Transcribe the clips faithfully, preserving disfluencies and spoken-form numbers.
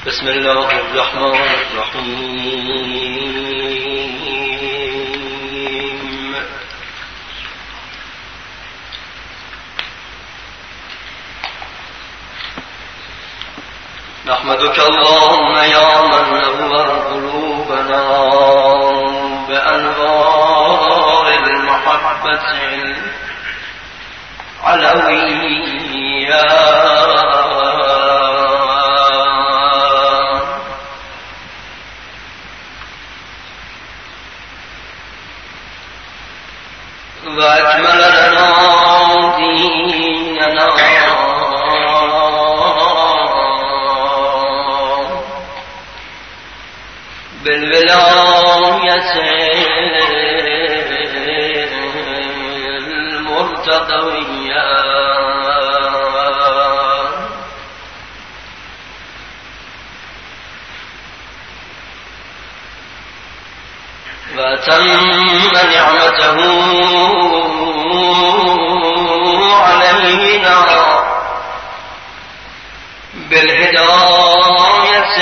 بسم الله الرحمن الرحيم. نحمدك اللهم يا من نور قلوبنا بأنوار المحبة العلوية، وأكمل لنا ديننا بالولاية المرتضوية، وأتم نعمته علينا بالهداية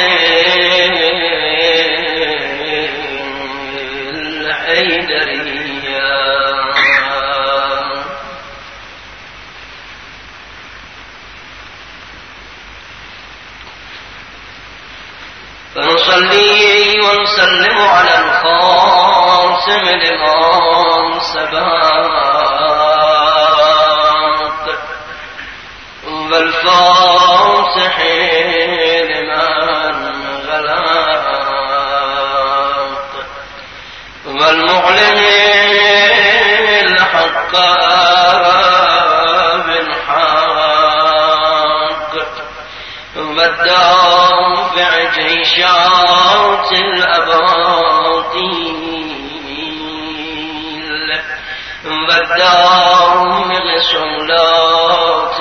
الحيدرية، فنصلي ونسلم على الخاتم لمن سبق والفاتح لمن غلق والمعلن الحق بالحق والدافع جيشات الأباطيل والدامغ صولات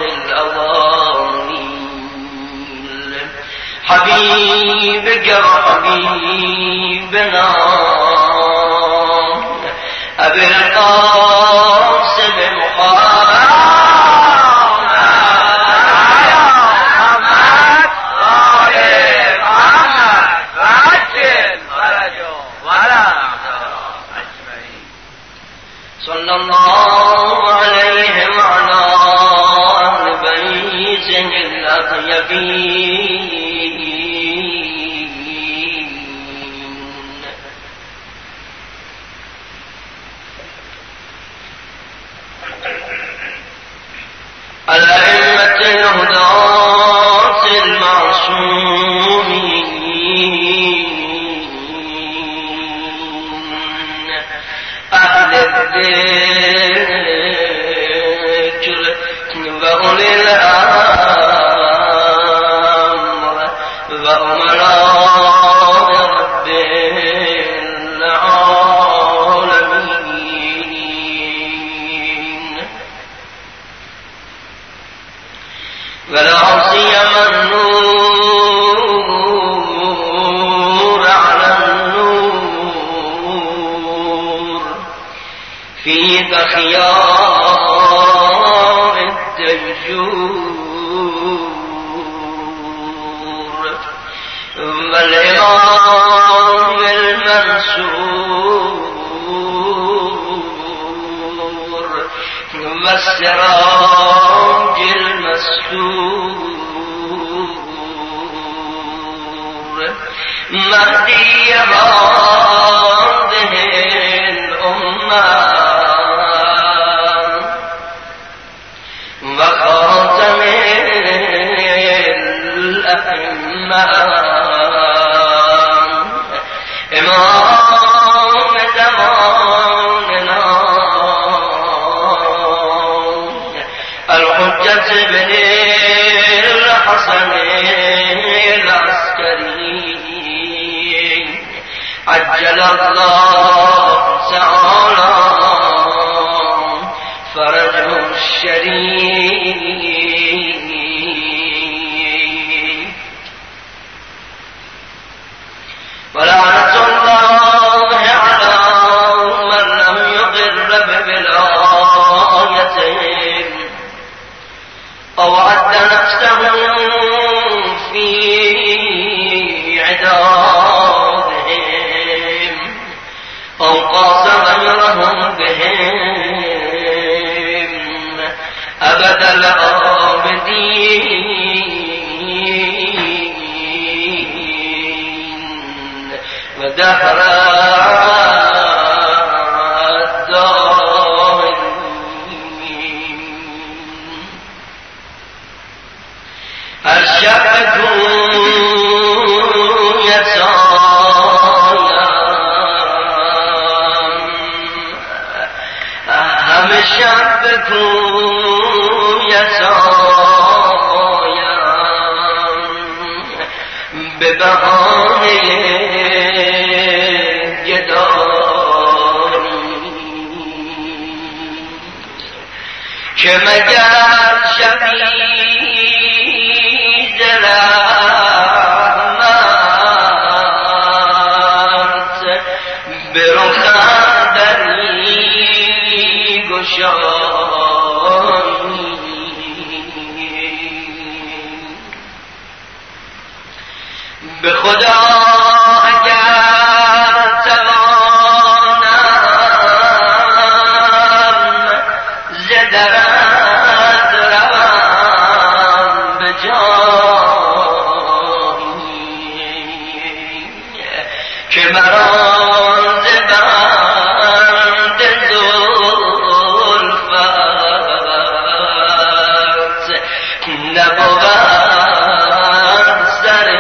الأضاليل، حبيبك وحبيبنا أبي القاسم محمد صلى الله عليه وعلى آل بيته الأطيبين، الأئمة الهداة المعصومين، أهل الذكر وأولي الأمر وأمراء رب العالمين، ولا سيما النور على النور في خيار الدجور، والإمام المنصور والسراج المستور، مهدي هذه الأمة وخاتم الأئمة، إمام زماننا الحجة بن الحسن العسكري، عجل الله تعالى فرجه الشريف، ولعنة الله على من لم يقر بولايته أو عد نفسه فيه دهر الدائمین هر شب کویت آیم همه شب کویت آیم به بهانه که مگر شبیز رحمت به رخم دری گشایی به خدا اگر توانم ز درت روم به جایی که مرا ز بند زلفت نبود سر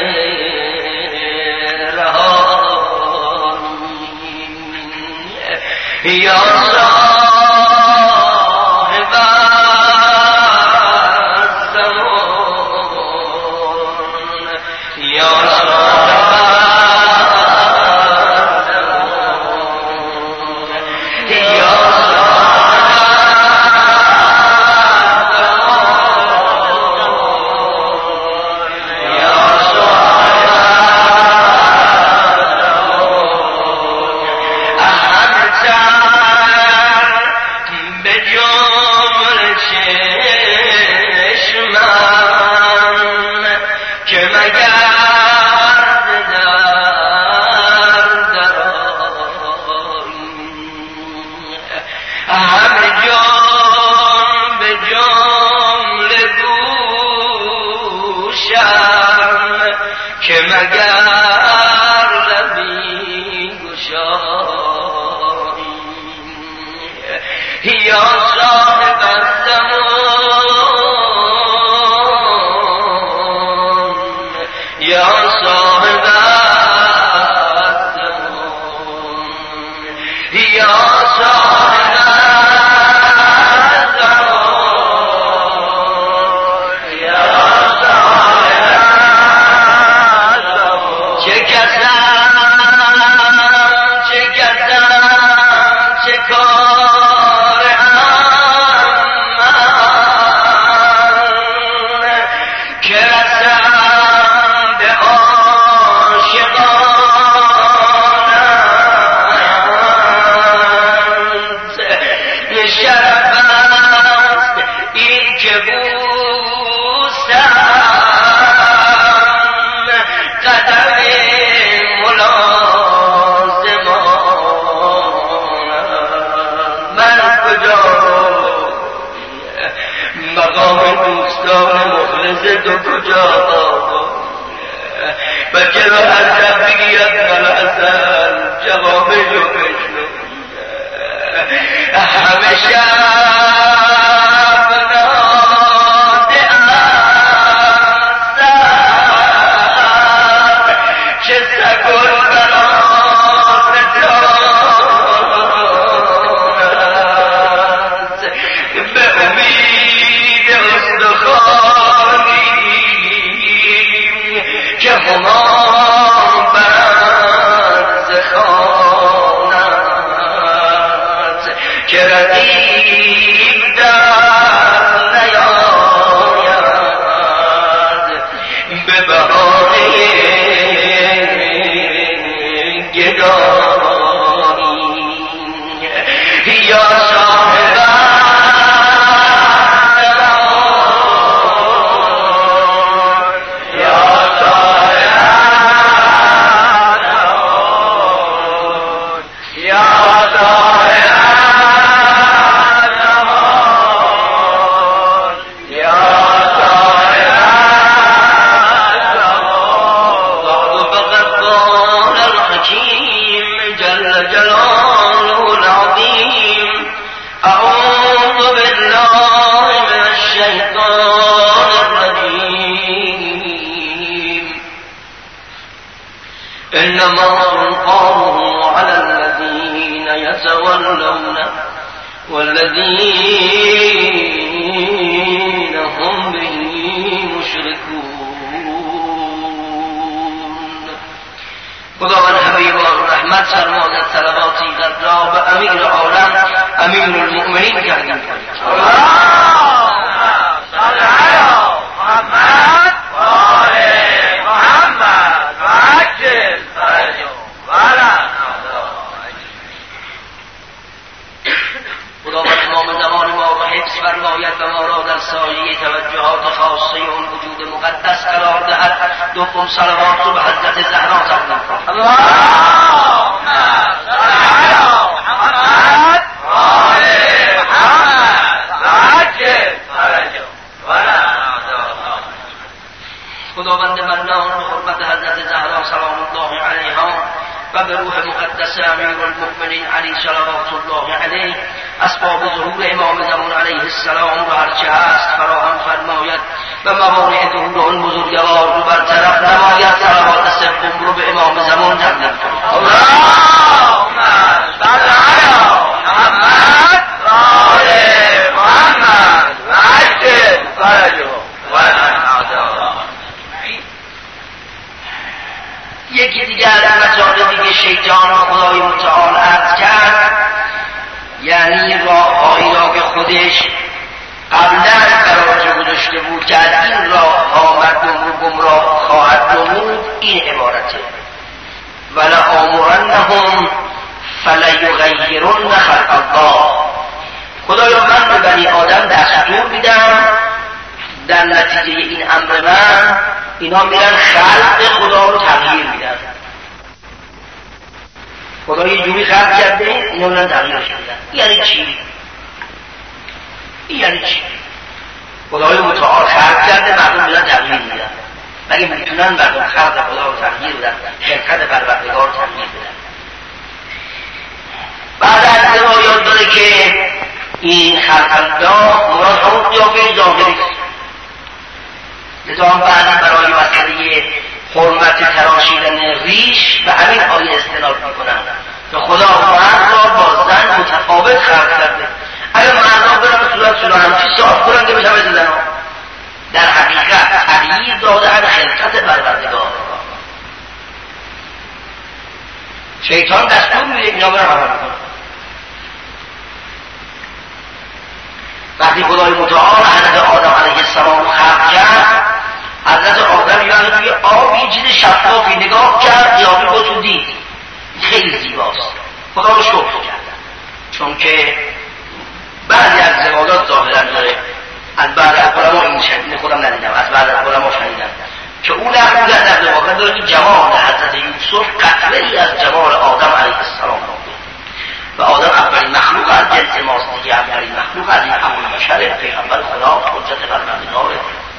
رهایی یا صاحب الزمان یا صاحب الزمان یا که مگر لبی گشایی یا صاحب الزمان یا صاحب الزمان یا صاحب تو کجا بچه رو هر شب بگید ملعسل جوابشو بشنو همه شب ناده ازد چه سگل برات دارد به امید استخوانی که همان برز خانت که ردیب يتولون والذين هم به مشركون. خداوند حبیب رحمت فرماید صلواتی در را به امیر عالم امیر المؤمنین کردیم. محمد و آل محمد و عجل فرجهم ولا خداوند امام زمان ما را حفظ فرماید و ما را در سایه توجهات خاصه اون وجود مقدس قرار دهد. دوم صلوات رو به حضرت زهرا تقدیم کنید. اللهم صل علی محمد و آل محمد و عجل فرجهم ولا خداوند منان به حرمت حضرت زهرا سلام الله علیها و به روح مقدس امیر المؤمنین علی صلوات الله علیه اسباب ظهور امام زمان علیه السلام و هرچه هست فراهم فرماید و موانع ظهور آن بزرگوار رو برطرف نماید. صلوات سوم رو به امام زمان تقدیم کنید. اللهم صل علی محمد و آل محمد و عجل فرجهم ولا یکی دیگر در مطالبی که شیطان خدای متعال عرض کرد، یعنی راههایی را که خودش قبلا قرار گذاشته بود که از این راه ها مردم رو گمراه خواهد نمود، این عبارته: ولآمرنهم فلیغیرن خلق الله. خدایا من به بنی آدم دستور میدم، در نتیجه این امر من اینا میرن خلق خدا رو تغییر میدن. خدا یه جوری خلق کرده، اینا میرن تغییرش میدن. یعنی چی؟ یعنی چی؟ خدای متعال خلق کرده، مردم میرن تغییر میدن. مگه میتونن مردم خلق خدا رو تغییر بدن؟ شرکت پروردگار رو تغییر بدن. بعد از روایات داره که این خلق الله مراد همون قیافه ظاهری است. لذا هم بعدی برای مسئله حرمت تراشیدن ریش به همین آیه استناد میکنن که خدا مرد را با زن متفاوت خلق کرده. اگر مردها برن صورت شده همچی صاف کنن که بشه بزن ها، در حقیقت تغییر داده از خلقت پروردگار. شیطان دستور میده اینا برن عمل کنن. وقتی خدای متعال حضرت آدم علیه السلام خلق کرد، حضرت آدم یعنی توی آب یه چیز شفافی نگاه کرد، قیافه خودتون دید، خیلی زیباست. خدا رو شکر کردن، چون که بعضی از زوالات ظاهرا داره. از بعض از علما این شکل خودم ندیدم، از بعض از علما شنیدم که اون نقل در واقع داره که جمال حضرت یوسف قطره‌ای از جمال آدم علیه السلام بود و آدم اولین مخلوق از جنس ماست دیگه. اولین مخلوق از این همون بشره، پیغمبر خدا، حجت پروردگاره.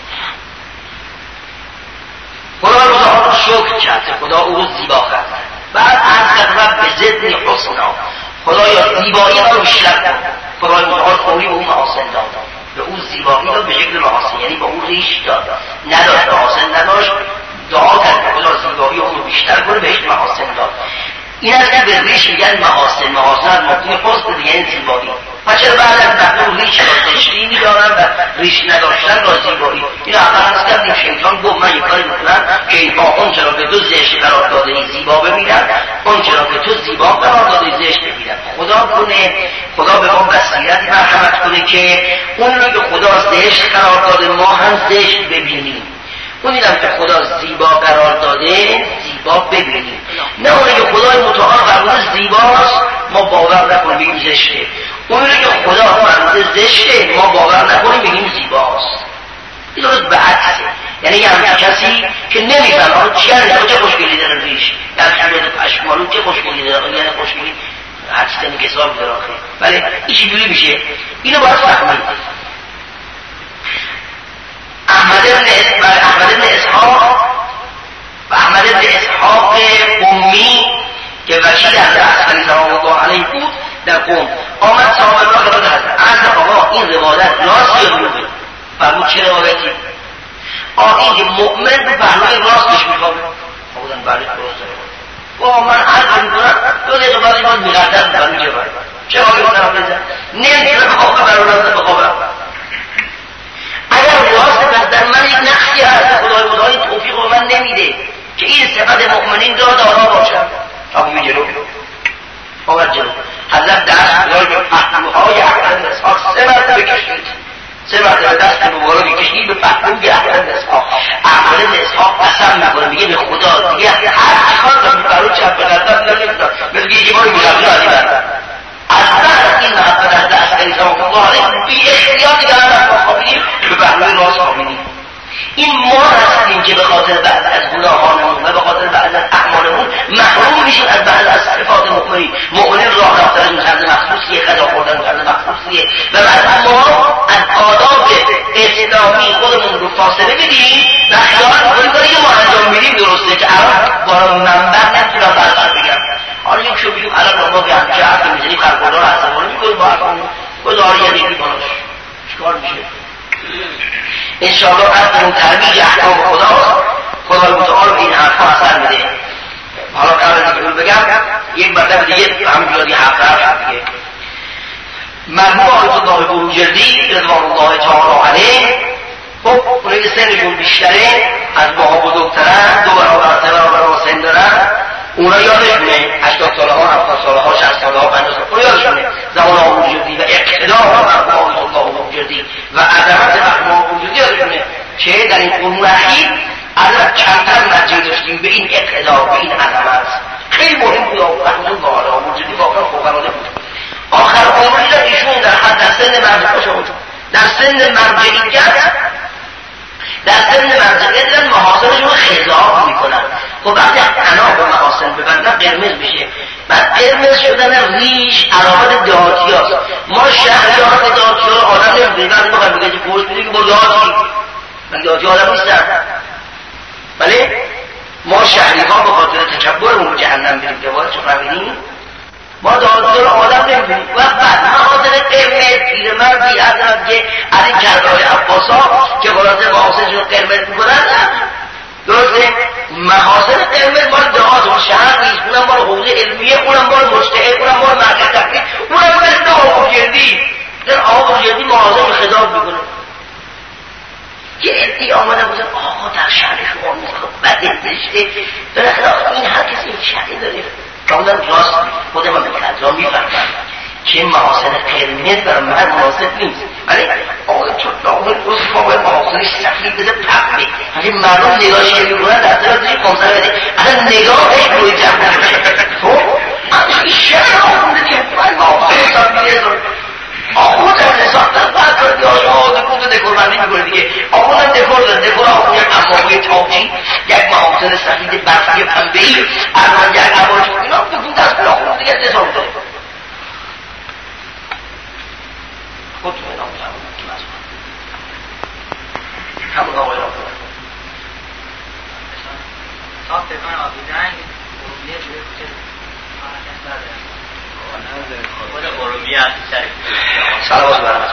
خدا رو ظاهر شکر کرد، خدا او رو زیبا کرد. بعد عرض کرد رب زدنی حسنا، خدایا زیبایی رو بیشتر کن. خدای متعال فوری به او محاسن داد، به او زیبایی رو به شکل محاسن، یعنی به او ریش داد، نداشت محاسن نداشت، دعا کرد خدا زیبایی او رو بیشتر کنه، بهش محاسن داد. این از که به ریش میگن محاسن، محاسن مبنی حسن دیگه این زیبایی. پس چرا بعد از مردم ریش را زشتی میدارن و ریش نداشتن را زیبایی؟ این اول از کردیم شیطان گفت من یک کاری میکنم که اینها اون چرا که تو زشت قرار داده ای زیبا ببینن، اون چرا که تو زیبا قرار داده ای زشت ببینن. خدا کنه خدا به ما بصیرت مرحمت کنه که اون رو که خدا زشت قرار داده ما هم زشت ببینیم. اون دیدم که خدا زیبا قرار داده زیبا ببینیم، نه اونی که خدای متعال قرار زیباست ما باور نکنیم بگیم زشته. اونی که خدا قرار زشته ما باور نکنیم بگیم زیباست. این درست به عکسه. یعنی یه همچه کسی که نمیفهم آن چی هست چه خوشگلی داره ریش، در کمیت پشمالو چه خوشگلی داره، یعنی خوشگلی حدیث نکسار داره آخه. ولی ایچی جوری میشه اینو باید فهمید. احمد ابن احمد ابن اسحاق و احمد ابن اسحاق امی که وکیل از عسکری سلام الله علیه بود در قوم آمد صاحب را خبر داد. از آقا این روایت راست یا دروغه؟ فرمود چه روایتی؟ آقا این که مؤمن به پهلوی راستش میخواد. بودن بله درسته. با من عرض میکنم دو دقیقه بعد باید میقدر میکنم چه باید چه حالی کنم بزن نمیتونه بخوابه برای بخوابه. اگر راست پس در من یک نقصی هست خدای خدای توفیق رو من نمیده که این صفت مؤمنین را دارا باشم. آقا جلو آقا جلو حضرت دست بزار به پهلوهای احمد اسحاق سه مرتبه بکشید، سه مرتبه دست مبارک کشید به پهلوی احمد اسحاق. احمد اسحاق قسم میکنه میگه به خدا دیگه هر چیکار کنم برای چپ به قدم نمیتونم، مثل یکی بار میشم نادیدن از بعد این محبت از دست علیه الله علیه بی اختیار دیگه هم خوابیدیم به پهلوی راست خوابیدیم. این ما هستیم که به خاطر بعض از گناهانمون و به خاطر بعض از اعمالمون محروم میشیم از بعض از صفات مؤمنین. مؤمنین راه رفتن طرز مخصوصیه، غذا خوردن طرز مخصوصیه و بعد ما از آداب اسلامی خودمون رو فاصله بدیم و خیال کنیم کاری که ما انجام میدیم درسته که الان با منبع نمیتونم برقرار بگم. حالا یک شو بگیم الان ما بیان چه حرفی میزنیم خلق‌ها رو عصبانی میکنیم با حرفمون گذاری یعنی بالاش چیکار میشه؟ انشاءالله از اون ترویج احکام خداست. خدای متعال به این حرفا اثر میده. حالا قبل از اینکه بگم یک مطلب دیگه همینجوری یه حرف حرف دیگه مرحوم آیت الله بروجردی رضوان الله تعالی علیه خب اونایی که سنشون بیشتره از ماها بزرگترن، دو برابر سه برابر سن دارن، اونا یادشونه هشتاد ساله ها، هفتاد ساله ها، شصت ساله ها، پنجاه ساله ها، اونا یادشونه زمان آبروجردی و اقتدار مرحوم آیت الله بروجردی و عظمت مرحوم بروجردی یادشونه که در این قرون اخیر الان کمتر مرجع داشتیم به این اقتدار، به این عظمت. خیلی مهم بود مرحوم آیت بروجردی واقعا فوق‌العاده بود. آخر عمرش ایشون در حد در سن مرجعیت در سن مرجعیت در سن مرجعیت در محاصرشون خضاع میکنن. خب وقتی انا به محاصر ببندن قرمز میشه، بعد قرمز شدن ریش علامت دهاتی هست. ما شهریان دهاتی ها آدم نمیدونیم وقتی بخواهیم بگه که پوست میدونی که با دهاتی من دهاتی آدم نیستن. بله ما شهری ها به خاطر تکبرمون جهنم بریم که باید چون نمیدیم ما دادر آدم نمیدونیم و بعد محاصر قرمز پیرمردی حضرت که علی کربلای عباسا که خلاصه محاصرشون قرمز میکنن درسته. محاصر قرمز مال دهات اون شهر نیست، اونم مال حوزه علمیه، اونم مال مجتهد، اونم مال مرکز تحقیق، اونم مثل آبروجردی. در آبروجردی محاصر خضاب میکنه. یه عده‌ای آمدن بودن آقا در شهر شما بده زشته داره خلاف این هر کسی این شهری داره کاملا راست خود من بکنم میفرمم که محاصر قرمز برای من مناسب نیست. ولی آقا چون داخل روز ما باید محاصرش سفید بده پقه ولی مردم نگاهش که میکنن در طرف دیگه کنسر بده اصلا نگاهش روی جمع نمیشه. خب این شهر آخونده که باید محاصر سفید آخون در نساق در بعد کردی آقا دکور دکور بندی میکنه دیگه. آقا در دکور در دکور آقا یک امامه تاقی یک محاصر سفید برفی پنبهی ارمان یک عباش اینا دکور دست پر آخون دیگه نساق داره خود تو اینا همون آقای را کنه صاحب تکان آبیدنگ ارومیه شده کچه آنکس برده خود ارومیه هستی سلوات برمت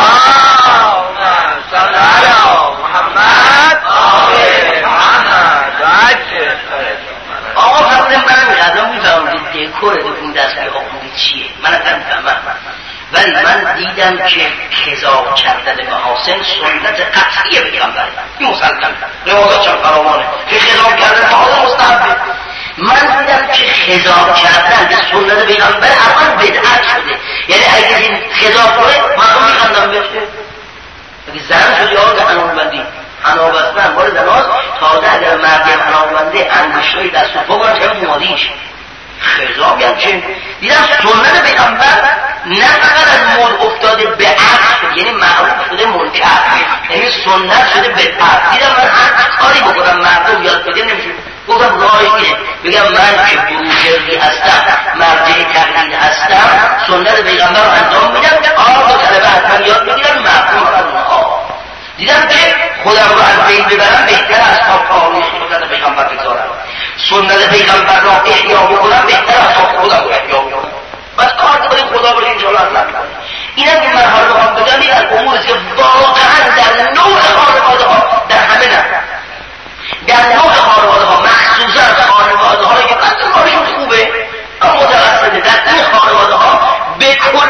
صلی علی محمد آقای محمد عجل آقا فرمودم من میخوادم میفهمم که دکور دکون دست به آخوندی چیه من اصلا میفهمم ولی من دیدم که خضاع کردن محاسن سنت قطعی پیغمبره. این مسلم روایات چند فراوانه که خضاع کردن محاسن مستحبه. من دیدم که خضاع کردن به سنت پیغمبر الان بدعت شده. یعنی اگه این خضاع کنه مردم میخوندم بشه اگه زن شد یا که انام بندی انام بستن مورد ناز تازه اگر مردی هم انام بنده انگشتای دست و پا کنم چه مادیش خضاب هم چه دیدم سنت پیغمبر نه فقط از مورد افتاده به عقل یعنی معروف شده منکر یعنی سنت شده به عقل. دیدم من هر کاری بکنم مردم یاد بده نمیشه گفتم راهیه بگم من که بروجردی هستم مرجع تقلید هستم سنت پیغمبر رو انجام میدم آقا طلبه حتما یاد میگیرم مردم از اونها دیدم که خودم رو از بین ببرم بهتر از کاری سنت پیغمبر بگذارم سنت پیغمبر را احیا بکنم بهتر از خودم رو احیا بکنم بس کار که باید خدا باشه انشاءالله اصلا کنم. این هم که من حال بخوام بگم این از امور است که واقعا در نوع خانواده ها در همه نه در نوع خانواده ها مخصوصا خانواده هایی که قدر کارشون خوبه اما متوسطه در این خانواده ها به کل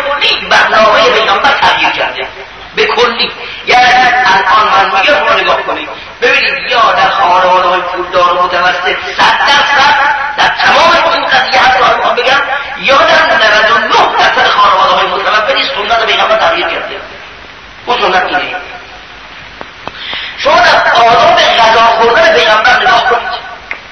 پولدار و متوسط صد درصد در تمام این قضیه حتی رو میخوام بگم یادم نود و نه درصد خانواده های متوفی سنت پیغمبر تغییر کرده. اون سنت اینه. شما در آداب غذا خوردن پیغمبر نگاه کنید،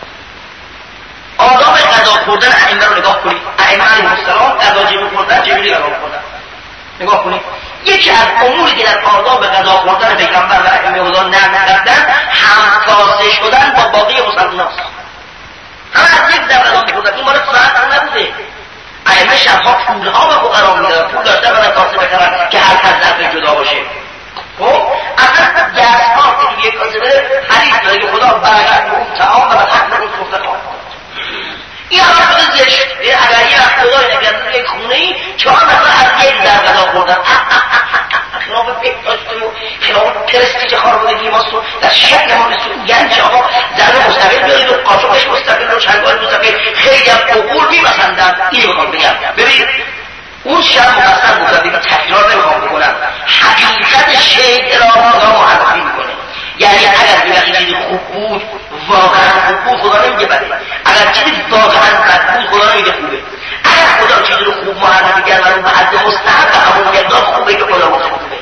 آداب غذا خوردن ائمه رو نگاه کنید. ائمه علیهم السلام غذا جمع خوردن، جبریل غذا خوردن. نگاه کنید یکی از اموری که در آداب غذا خوردن پیغمبر و ائمه خدا نقل کردن همکاسه شدن با باقی مسلمانان. همه از یک دم غذا می‌خوردن. این مال فرق نبوده. ائمه شب‌ها پول‌ها به فقرا می‌دادن، پول داشتن برای کاسه بخرن که هر کس ظرف جدا باشه. خب اصلا دست‌ها که توی یک کاسه بره حدیث داره که خدا برکت به اون طعام و برکت به اون سفره خواهد. این همه خود زشت. اگر یه وقت خدای نگرد یک خونه‌ای چهار نفر از یک در غذا خوردن، خلاف بهداشت و خلاف پرستیژ خانوادگی ماست و در شکل ما رسول گنج آقا ذره مستقل بیارید و قاشقش مستقل و چنگال مستقل خیلی هم عقول می‌پسندن. اینو میخوام بگم. ببینید اون شب مقصر گفتم دیگه تکرار نمیخوام بکنم. حقیقت شیء را خدا معرفی میکنه. یعنی اگر یه چیزی خوب بود واقعا خوب بود خدا نمیگه بده، اگر چیزی واقعا بد بود خدا نمیگه خوبه. اگر خدا چیزی رو خوب معرفی کرد و اون به حد مستحب و همون مقدار خوبه که خدا گفته خوبه.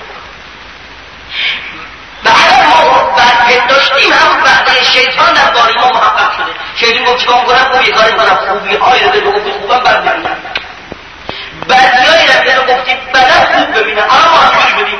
و اگر ما بد پنداشتیم هم وقتی شیطان در باری ما محقق شده. شیطان گفت چیکار کنم؟ خوب یه کاری کنم خوبی های رو به گفتی خوبم بد ببینم، بدی هایی رو به گفتی بدم خوب ببینم. اما ما همونی بدیم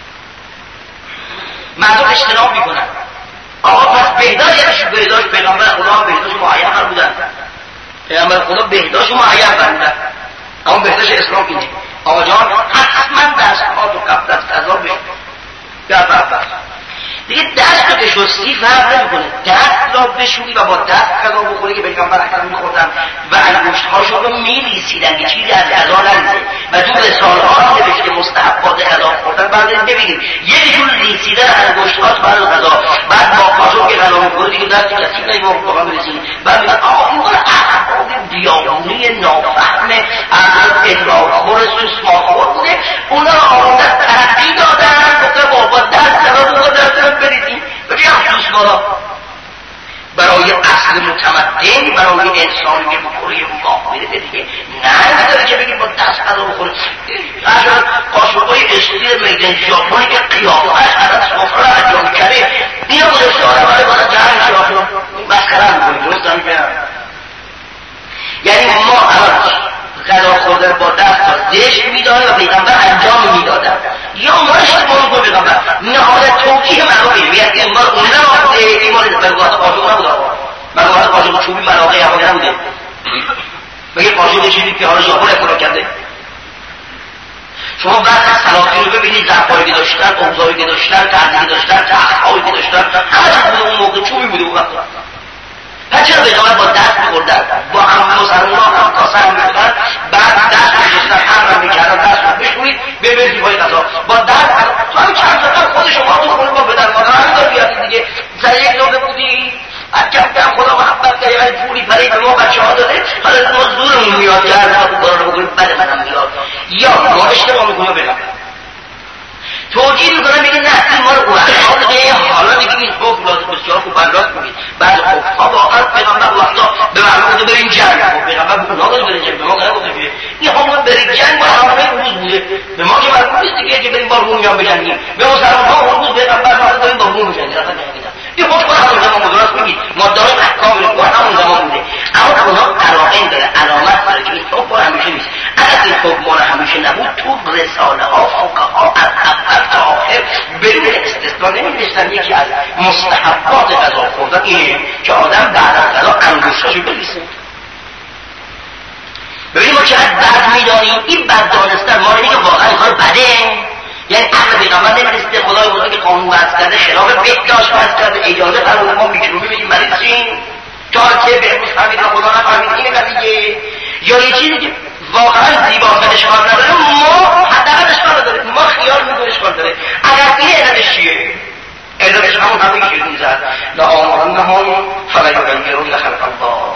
مردم اجتناب میکنن. آقا پس بهداشت یعنی شو بهداشت پیغمبر خدا هم بهداشت معین فرمودن. پیغمبر خدا بهداشت معین فرمودن. اما بهداشت اسلام اینه آقا جان حتما دستها تو قبل از غذا بشون یا بر دیگه دست رو که شستی فرق نمیکنه. دست را بشونی و با دست غذا بخوری که پیغمبر اکرم میخوردن و انگشت‌هاشون رو میلیسیدن که چیزی از غذا نریزه و تو رساله‌ها نوشته که مستحبات غذا خوردن. بعد ببینید یک جور لیسیدن انگشت‌هاست بعد از غذا، بعد با قاشق که غذا میخوری دیگه دست کسی نمی‌مونه واقعا برسید. بعد میگن آقا این مال احباب دیوانه نافهم از ادراک‌خور سوسماخور بوده، اونا آوردن ترقی دادن گفتن بابا دست غذا بخور دست بریدیم بگه افسوس بارا برای اصل متمدن، برای انسانی که بخوری مقام میده دیگه نه نداره که بگیم با دست غذا بخوری. اصلا قاشقای استیل میدان ژاپنی که قیافه‌اش از سفره را انجام کرده اینا گذاشته آره برای بالا جهر شاخلون مسخره میکنی. درست هم بیان یعنی ما الان غذا خوردن با دست تا زشت میداره و پیغمبر انجام میدادن یا مارش مارو کو پیغمبر نهایت توجیه مراقی میاد که ما اون نبوده این مال برگوات قاشق نبوده برگوات قاشق چوبی مراقی هوایی نبوده بگه قاشق چیزی که حالا ژاپن اختراع کرده. شما بعد از سلاطین رو ببینید ظرفایی که داشتن، اوضاعی که داشتن، طرزی که داشتن، تخت‌هایی که داشتن همه چیز بوده اون موقع چوبی بوده اون وقت. پس چرا پیغمبر با دست می‌خوردن؟ با هم مسلمان هم کاسه هم می‌خوردن بعد دست می‌کشیدن هم هم می‌کردن دست رو بشورید ببرید پای غذا با دست تو همین چند ساعت خود شما تو خونه با بدن مادر همین دار بیادید دیگه سر یک لقمه بودی از کم کم خدا محبت کرد یه پولی برای به ما بچه‌ها داده حالا ما زورمون میاد که هر وقت کارا رو بکنیم بد منم میاد یا ما اشتباه می‌کنیم بگم توجیه میکنم میگه نه این ما رو اون حالا دیگه این خوف لازم بسیار خوب برداشت کنید. بعد خوفها واقعا پیغمبر وقتا به معنی بوده بریم جنگ پیغمبر بوده ناغذ بریم جنگ به ما قرار بوده که این همون بریم جنگ با همه روز بوده به ما که مرمون نیست دیگه که بریم با روم یا بجنگیم به مسلمان ها اون روز پیغمبر وقتا داریم با روم بجنگیم اصلا نمیدن این خوف همون زمان مدرست میگید ما داریم احکام رو همون زمان بوده اما اونا قرائن داره علامت داره که این خوف همیشه نیست. اگر این خوف مال همیشه نبود تو رساله ها فقها از اول تا آخر بدون استثنا نمی‌نوشتن یکی از مستحبات غذا خوردن اینه که آدم بعد از غذا انگشتاشو بلیسه. ببینید ما چقدر بد می‌دانیم این بد دانستن ما اینه که واقعا این کار بده. یعنی عقل پیغمبر نمی‌رسیده خدای بزرگ که قانون وضع کرده خلاف بهداشت وضع کرده اجازه فرموده ما میکروبی بدیم برای چی؟ تا که به امروز فهمیدن خدا نفهمید اینه قضیه یا یه چیزی که واقعا زیباتر اشکال نداره ما حداقل اشکال نداره ما خیال میکنیم اشکال داره. اگر این علتش چیه؟ علتش همون همون که شیطون زد لآمرنهم فلیغیرن خلق الله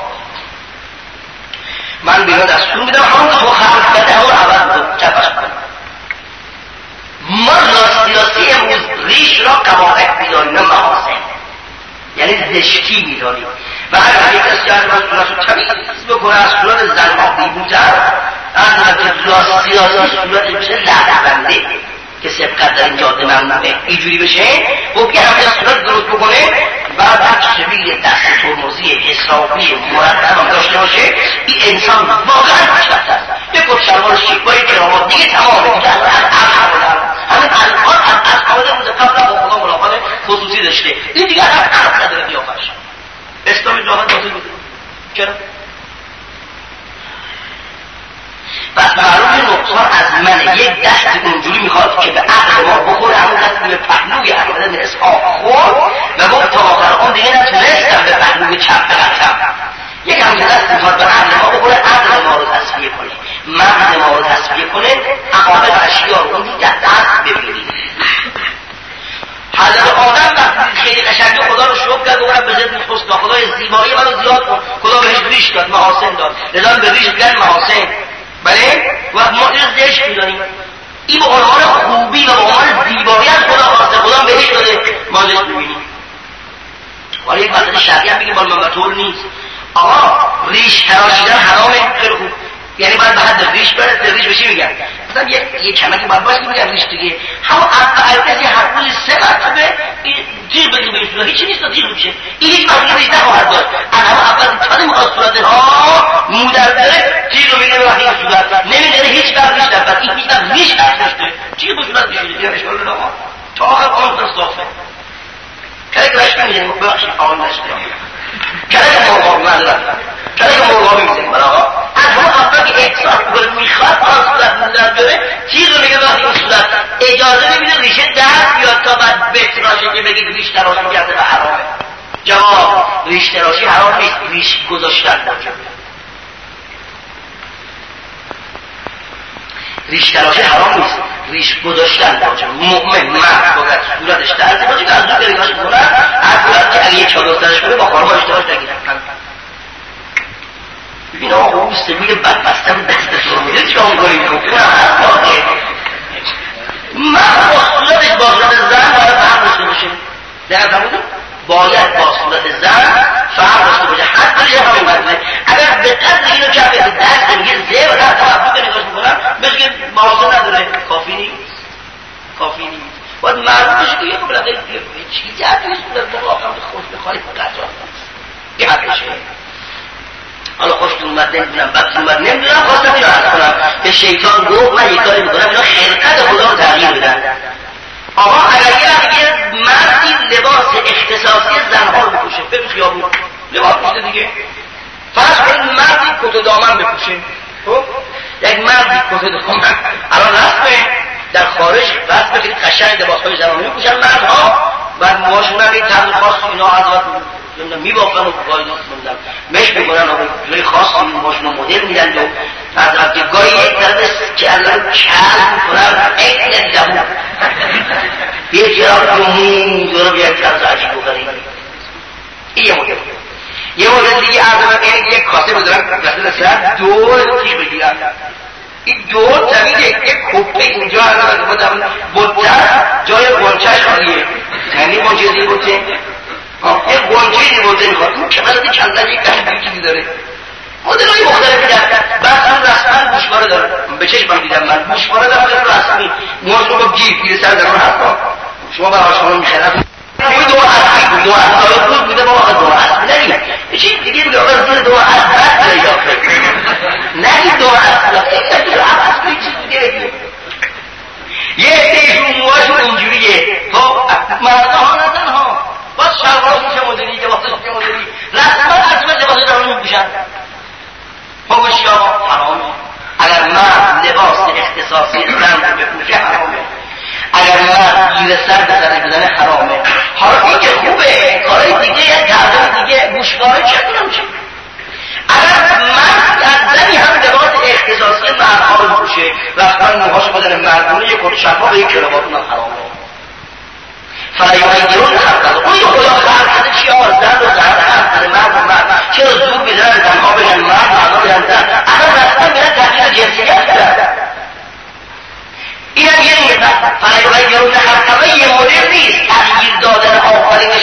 من بیرون دستور میدم همون تو خلق بده همون عوض رو چپش کنم. ما راستی راستی امروز ریش را قواعد بیداریم نه محاسن یعنی زشتی میدانیم و اگر یک کسی از صورت رو تمیز بکنه از صورت زنها بیبوتر از صورت سیاسی صورت میشه لحظنده که سبقت در این جاده ممنوعه اینجوری بشه خب که همه صورت درست بکنه بعد هر شبیه دست ترمزی حسابی مرتب هم داشته باشه این انسان واقعا خوشبخت است. یک کت شلوار شیک با یک کراوات دیگه تمامه دیگه از همین الان از اصحاب روز قبل با خدا ملاقات خصوصی داشته این دیگه هم عرض نداره قیافش اسلام جاهد باطل بوده. چرا؟ پس معروف نقصان از من یک دست اونجوری میخواد که به عقل ما بخوره همون دست به پهلوی احمد بن اسحاق خورد و گفت تا آخر اون دیگه نتونستم به پهلوی چپ برسم. یک همون دست میخواد به عقل ما بخوره عقل ما رو تصفیه کنه مغز ما رو تصفیه کنه عقابت اشیا رو اون در دست ببینید. حضرت آدم وقتی خیلی قشنگ خدا رو شکر کرد و به ضد حسن خدای زیبایی منو زیاد کن خدا بهش ریش داد محاسن داد لذا به ریش میگن محاسن بله و ما این زشت میدانیم این به عنوان خوبی و به عنوان زیبایی از خدا خواسته خدا بهش داده ما زشت میبینیم. ولی یک مسئله شرعی هم بگیم بالا طور نیست آقا ریش تراشیدن حرامه خیلی خوب یعنی باید به حد ریش برسه ریش بشی میگن مثلا یه یه چمکی باید باشه میگن ریش دیگه همون اول هر روز سه مرتبه تیر بگیم به این صورت هیچی نیست تیر میشه این هیچ معنی ریش نخواهد داشت از همون اول تا نمیخواد صورت ها مودر داره تیر رو میگه به وقتی صورت نمیداره هیچ وقت ریش نفت این هیچ وقت ریش نفته چی به صورت بشیده دیگه اشکال نما تا آخر آن صافه کلک رشت نمیدونیم ببخشید آن نشته کلک مرغابی ندارم کلک مرغابی میزنیم آقا از همون اول که احساس بکنه میخواد آن صورت مودر داره تیر رو میگه به وقتی صورت اجازه نمیده ریشه درد بیاد تا بعد بتراشه که بگید ریش تراشی کرده و حرامه. جواب ریش تراشی حرام نیست ریش گذاشتن باشه ریش تراشی حرام نیست ریش گذاشتن باشه مؤمن مرد باید صورتش درد باشه که از دو برگاش کنن از صورت که اگه یک چادرسترش کنه با خارما اشتباش نگیرن ببین آقا اون سبیل بدبستم دست سرموده چی هم کنیم کنیم مرد با صورتش با صورت زن باید فرق داشته باشه دقیقا بودم باید با صورت زن فرق داشته باشه حتی یه همین مدنه اگر به قدر اینو که به دست میگه زیر نه تا عبدو که نگاش میکنم بهش که محاسن نداره کافی نیست کافی نیست باید مرد بشه که یه خب لقیه چیزی حتی یه صورت با آقام به خوش بخواهی فقط جان یه حقشه حالا خوش اومد نمیدونم بد اومد نمیدونم خواستم اینو عرض کنم به شیطان گفت من یک کاری میکنم اینا خلقت خدا رو تغییر بدن. آقا اگر یه دیگه مردی لباس اختصاصی زنها رو بپوشه ببین خیابون لباس پوشته دیگه فرض کنید مردی کت دامن بپوشه خب یک مردی کت دامن الان رسمه در خارج رسمه که قشنگ لباسهای زنانه میپوشن مردها بعد موهاشون هم یک طرز خاص اینا حضرت میبافن و گاهی دوست موندن مش میکنن و جوری خاص موهاشون رو مدل میدن و حضرت که گاهی یک طرز که الان کل میکنن یک جمعه یه جراب جمعون داره بیان طرز عجیب و غریب این یه مدل یه مدل دیگه عرض این یک کاسه بذارن رسل سر دور تیر بگیرن این دور زمین یک کپه اینجا الان بودم بودتر جای گنچهش خالیه یعنی گنچه دیگه بوده یک گنچه دیگه بوده میخواد اون که مدد کلن یک قشنگ چیزی داره مدل های مختلفی دارن بعد هم رسما گوشواره دارن به چشم من دیدم من گوشواره دارم غیر رسمی موضوع با گیف گیره سر دارم حتی شما برای شما میخرم این دو اصلی بود دو اصلی بود بوده با آقا دو اصلی نگیم چیز دیگه بگه آقا رسول دو اصلی پیدا نگیم دو اصلی این دو اصلی چیز دیگه بگیم یه عدهشون موهاشون اینجوریه تا مرده ها نزن ها باز شلوارشون چه مدلی لباسشون چه مدلی رسما رسما لباس دارون میپوشن پاوشی ها حرامه اگر مرد لباس اختصاصی زن رو بپوشه حرامه اگر مرد گیر سر به سر بزنه حرامه حالا این که خوبه کارهای دیگه یه تردم دیگه گوشواره چطور میشه اگر مرد از زنی هم لباس اختصاصی مردها رو بپوشه رفتن موهاشو بدن مردونه یک کت شفاف یک کراواتون هم حرامه فیغیرون خلق اون یه خدا خلق کرده چی آقا زن و زن خلق کرده مرد و مرد چرا زور بیدن زنها بشن مرد مردا بشن زن اگر رفتن بیدن تغییر جنسیت کرد این هم یه نگه فیغیرون خلق کرده یه مدل نیست تغییر دادن آفرین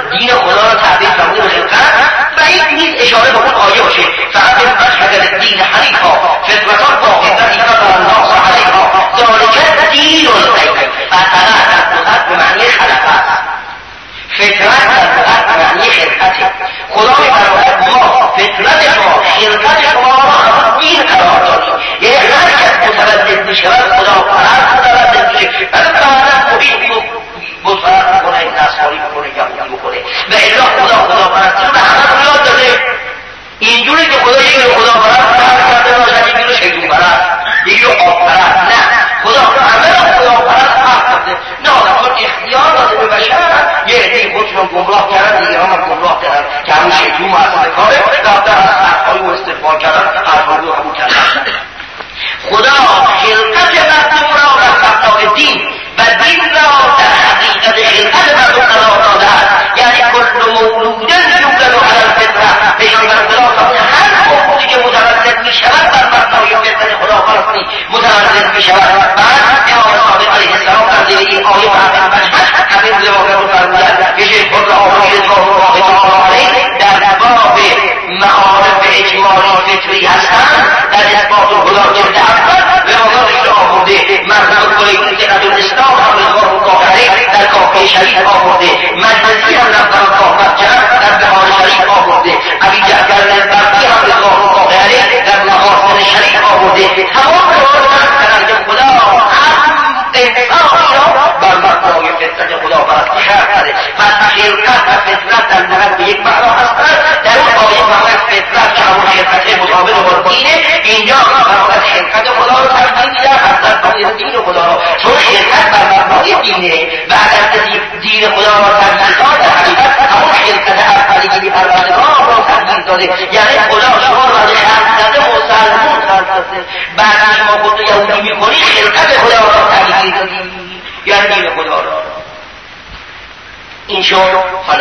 دین خدا رو تعبیر فرموده به خلقت و این نیز اشاره به اون آیه باشه فقط این مشهد دین حریفا فطرتان باقیتن فطر الناس علیها ذالک دین القیم فطره در لغت به معنی خلقه است فطرت در لغت به معنی خلقته خدا می‌فرماید ما فطرت شما خلقت شما را دین قرار دادیم یعنی هر کس متولد می‌شود خدا پرست متولد میشه ولی بعدا محیط بزرگ بکنه نصاری بکنه یهودی بکنه و الا خدا خدا پرستی رو به همه یاد داده اینجوری که خدا یکی رو خدا پرست پرست کرده باشد یکی رو شیطون پرست یکی رو آب پرست نه خدا همه رو خدا پرست پرست کرده نه آدم اختیار داده به بشر یه عده‌ای خودشون گمراه کردن دیگران هم گمراه کردن که همون شیطون مؤسس کاره رفتن از حرف‌های او استقبال کردن حرف‌های او قبول کردن خدا خلقت مردم را در مبنای دین و دین را در حقیقت خلقت مردم قرار داده است یعنی کل مولود یولد علی الفطره پیامبر خدا هر مولودی که متولد میشود بر مبنای فطرت خدا پرستی متولد میشود بعد امام صادق علیه السلام در زیر این آیه و همین زواقع رو فرمودند که شیخ خود را آقای رضوان الله علیه در باب معارف اجمالی فطری هستند در اثبات خدا جلد اول به مقامش را آورده مرحوم کلیمی که ندون اسلام هم رضوان الله علیه در کافه شریف آورده مجلسی هم رفتن کافت جمع در بهار شریف آورده ابی جعفر البرقی هم رضوان الله علیه در محاسن شریف آورده تمام روایات کردند که خدا هم انسانی را بر مبنای فطرت خدا پرستی خلق کرده پس خلقت و فطرت در لغت به یک معنا هستند در اون آیه فرماید فطرت که همون خلقت مطابق با دینه اینجا فرماید خلقت خدا رو تشبیه میدن حضرت فرماید دین خدا رو چون خلقت بر مبنای دینه و اگر دین خدا رو تشبیه داد در حقیقت همون خلقت اولیه پروردگار رو تشبیه داده یعنی خدا شما رو از خلقت مسلمون خلق کرده بعد شما خود یهودی میکنی خلقت خدا رو تشبیه دادی یعنی دین خدا رو این شد حالا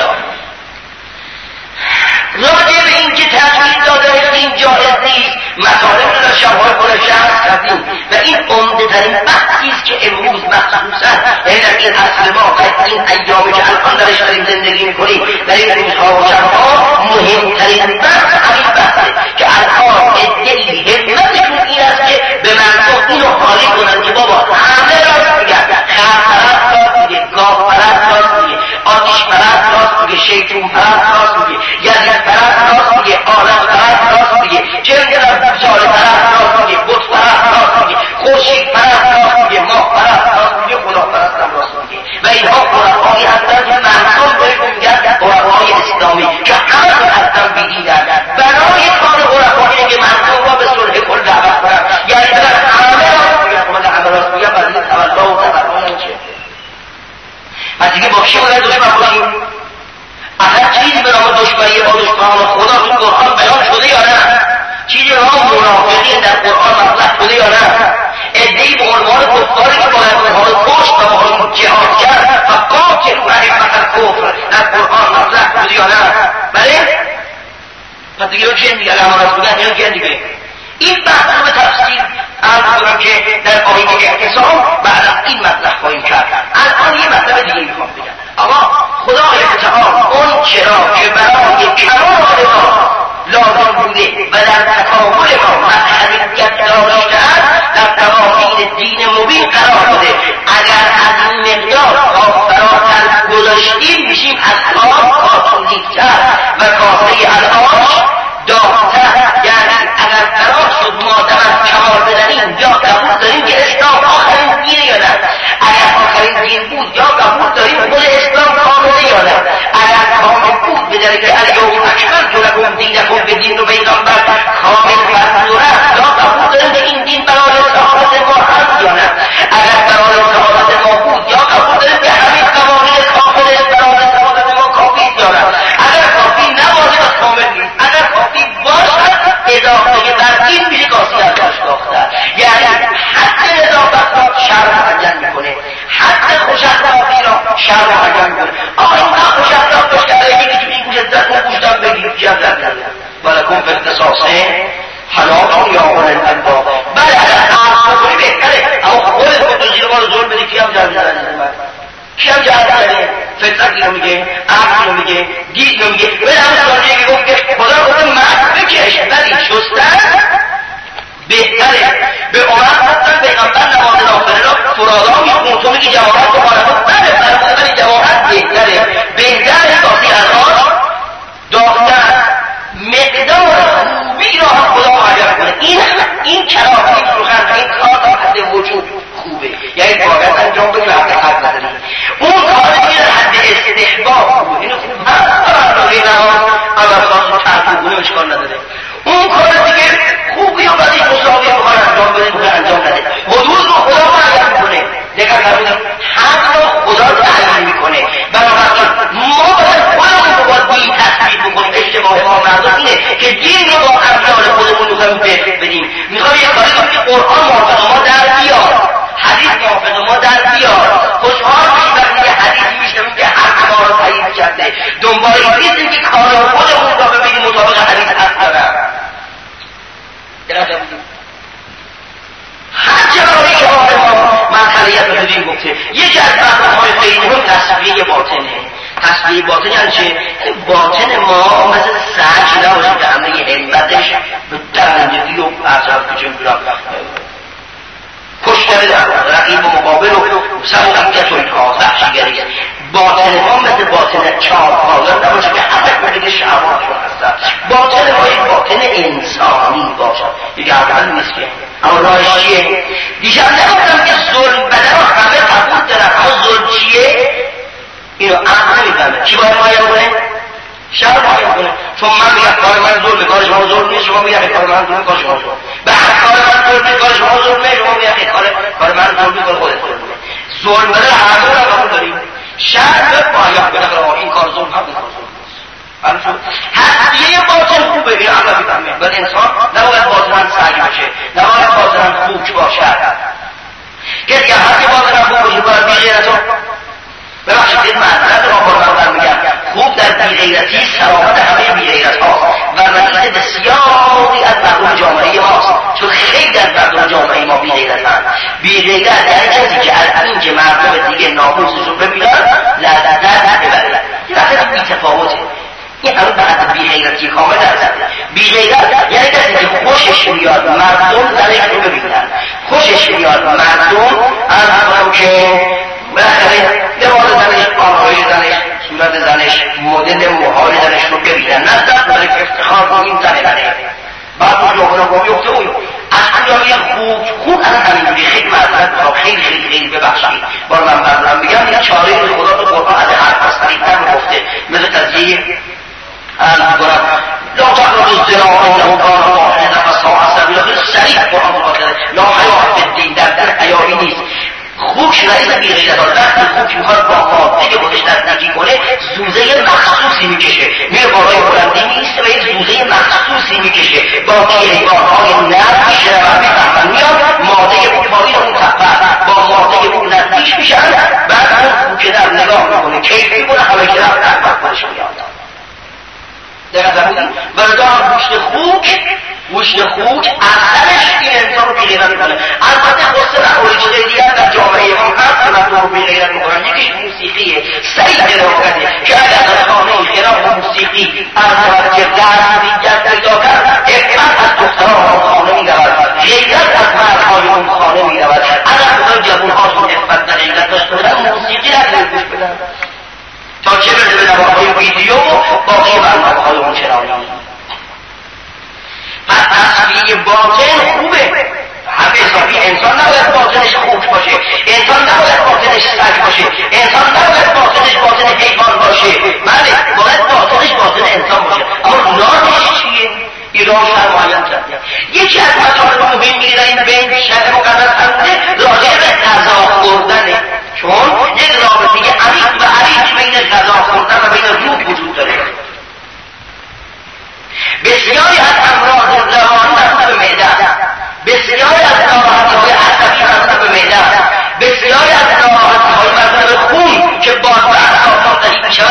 راجع به این که تشبیه داده این جایز نیست مطالب رو در شبهای خودش شرح کردیم و این عمده ترین بحثی است که امروز مخصوصا یعنی در این عصر ما در این ایامی که الان درش داریم زندگی میکنیم در این روزها و شبها مهمترین بحث همین بحثه که الان ادعی همتشون این است که به مردم اینو خالی کنند که بابا همه راست میگن خر پرست راست میگه گاو پرست راست میگه آتش پرست راست میگه شیطون پرست راست میگه یعنی پرست راست میگه عالم پرست راست میگه چه میگن جال پرست راست میگه بت پرست راست میگه خورشید پرست راست میگه ماه پرست راست میگه خدا پرست هم راست میگه و اینها قرآنهایی هستند که مردم بهشون میگن قرآنهای اسلامی که همه هستن بیدیدن برای کار قرآنهایی که مردم را به صلح کل دعوت کنن یعنی در همه راست میگن خود همه راست میگن برای تولا و تبرون نمیشه پس دیگه با کی باید دشمن باشیم اصلا چیزی به نام دشمنی با دشمنان خدا تو قرآن بیان شده یا نه چیزی را منافقین در قرآن مطلق شده یا نه ادعی به عنوان کفاری که باید اونها رو کشت و باید جهاد کرد و قاتل و ائمة الکفر در قرآن مطلق شده یا نه بله پس دیگه چه میگه الامانت بودن یا چه دیگه این بحث رو به تفسیر عرض کنم که در آیه اعتصام بعد از این مطلب خواهیم کرد الان یه مطلب دیگه میخوام بگم اما خدای متعال اون چرا که برای کمال ما لازم بوده و در تکامل ما محلیت داشته است در تواهین دین مبین قرار داده اگر از این مقدار فراتر گذاشتیم میشیم از آن کاسولیتر و کاسه الآش داغتر یعنی اگر قرار شد ما در کمال بدنیم یا قبول داریم که اسلام آخرین دینه یا نه اگر آخرین دین بود یا قبول داریم خود اسلام کامله یا نه اگر کامل بود به درجه الیوم اکملت لکم دینکم به دین و پیغمبر کامل منظوره یا قبول داریم که این دین برای سعادت ما هست یا نه اگر برای سعادت ما بود یا قبول داریم که همین قوانین کاملش برای سعادت ما کافی یا نه اگر کافی نباشه کامل نیست اگر کافی باشد اضافه در این میشه کاسی از داشتاختن یعنی حد اضافت را شرم انجام میکنه حد خوشخلافی را شرم انجام میکنه آقا این هم خوشخلاف داشت که یکی تو این گوشت زد اون گوشتم بگیر چی هم زد ولکن به اختصاصه حلال یا اون الانبا بله اگر عرض بکنی بهتره اما خود خود رو زیر ما رو ظلم بدی کی هم جرد زدن کی هم جرد زدن فطرت اینو میگه عرض رو میگه، دید رو میگه. به همون ساجه که گفت که خدا گفت مرد بکش ولی شستن بهتره. به عمر گفتن پیغمبر نماز نافله را فرادا میخون، تو میگی جماعت رو خانه بله فرموده ولی جماعت بهتره. بهتره کافی از آن داختن مقدار خوبی را هم خدا معین کنه. این این کلام این سخن این کار تا حد وجود خوبه، یعنی باید انجام بدیم حد حد نداریم. اون کار دیگه در حد استحباب خوبه، اینو خوب هست برای نماز اول خاص ترتیبونه اشکال نداره. اون کار دیگه خوبی رو باید مساوی بخواه انجام بدیم بخواه انجام نده. حدود رو خدا معین میکنه. دقیقا فرمودم حق رو خدا تعیین میکنه. بنابراین ما باید خودمون رو باید بایی تصویر بکنیم. اشتباه ما مردم اینه که دین رو با افعال خودمون رو بدیم. میخوام یه کاری کنیم که قرآن موافق ما در بیاد، حدیث موافق ما در بیاد. خوشحال میشیم وقتی که حدیث میشنویم که حق ما رو تایید کرده. دنبال این نیستیم که کار خودمون رو ببینیم مطابق حدیث حق دارم. هر جایی که ما منطقیت رو بدیم گفته یکی از مفهوم‌های خیلی مهم تصویه باطنه. تصویه باطن یعنی چه؟ باطن ما مثل سنگ نباشه که همه یه همتش به درندگی و اطراف کچه میگرم کشتره در رقیب و مقابل و سمومیت و کازخشیگری. باطن ما مثل باطن چارپایان نباشه که همه بگه شهواتشون هستن. باطن ما یک باطن انسانی باشد. یک اول نیست که اما راهش چیه؟ دیشب نگفتم که ظلم بدن رو همه قبول دارن، اما ظلم چیه؟ اینو عقل نمیفهمه. کی باید مایه کنه؟ شهر مایه کنه. چون من میگم کار من ظلم، کار شما ظلم نیست، شما میگم کار من ظلم، کار شما ظلم. به هر کار من ظلم، کار شما ظلمه، شما میگم کار کار من ظلم، کار خودت ظلمه. ظلم بدن همه رو قبول داریم. شهر به مایه کنه این کار ظلم هم این کار ظلم. هدیه باطن خوبه این عقل میفهمه. ولی انسان نباید باطن سعی باشه، نباید باطن خوک باشد. کسی هر که باطن خوب باشه باید بیغیرت رو ببخشید این معذرت را بارمار میگم خوب در بیغیرتی سلامت همه بیغیرت ها و رئیس بسیاری از مردم جامعه ماست. چون خیلی از مردم جامعه ما بیغیرت هست. بیغیرت یعنی کسی که از این که مردم دیگه ناموسش رو ببینن لذت ببرن. این اصلا بی‌تفاوته. این همون بعد بیغیرتی کامل هست. بیغیرت یعنی کسی که خوشش میاد مردم زنش رو ببینن، خوشش میاد مردم از هم که بالاخره لباس زنش، آرایش زنش، صورت زنش، مدل موهای زنش رو ببینن، نه زن برای که افتخار کنیم زن منه. بعد اون جامعه رو بیفته اون از کجایی خوب خوب از همینجوری خیلی معذرت را خیلی خیلی خیلی ببخشید بار من بردارم بگم یک چاره خدا تو قرآن از هر پس قریبتر رو گفته مثل قضیه از میکنم لا تقربوا الزنا انه کان فاحشة وساء سبیلا. خیلی صریح قرآن مقدره لا حیا فی الدین، در دین حیایی نیست. خوک رئیس بیغیرت ها وقتی خوک میخواد با ماده که خودش نزدیکی کنه زوزه مخصوصی میکشه، میره بالای بلندی میسته و یک زوزه مخصوصی میکشه با کیهگارهای نرم میشه و میفهمن میاد ماده بودهایی رو مخفر با ماده بود نزدیک میشن. بعد اون خوک در نگاه میکنه کیفی کنه همه که رفت در خودش میاد دقیقا بودیم و رضا هم گوشت خوک گوشت خوک اصلش این انسان رو بیغیرت میکنه. البته خصوصا اخوری چیزه دیگر در جامعه ما هست که من رو بیغیرت میکنن. یکیش موسیقیه سریع جراغته که اگر از خانه خلاف موسیقی ارزوات جرد دیگر پیدا کرد افت از دختران اون خانه میرود، غیرت از مردهای اون خانه میرود. اگر بودن جوان هاشون افت در غیرت داشته بودن موسیقی را گوش بدن تا چه برده به نواهای ویدیو باقی برنامه های اون چرایی. پس تصویه باطن خوبه. همه حسابی انسان نباید باطنش خوک باشه، انسان نباید باطنش سگ باشه، انسان نباید باطنش باطن حیوان باشه. بله باید باطنش باطن انسان باشه. اما نامش چیه؟ ایران شهر معین کرده. یکی از مطالب مهم میگه در این بین شهر مقدس هسته راجع به غذا خوردنه. چون یک رابطه عمیق و عریض بین غذا خوردن و بین روح وجود داره. بسیاری از امراض روانی مربوط به معده، بسیاری از ناراحتی‌های عصبی مربوط به معده، بسیاری از ناراحتی‌های مربوط به خون که باز به اعصاب منتقل میشه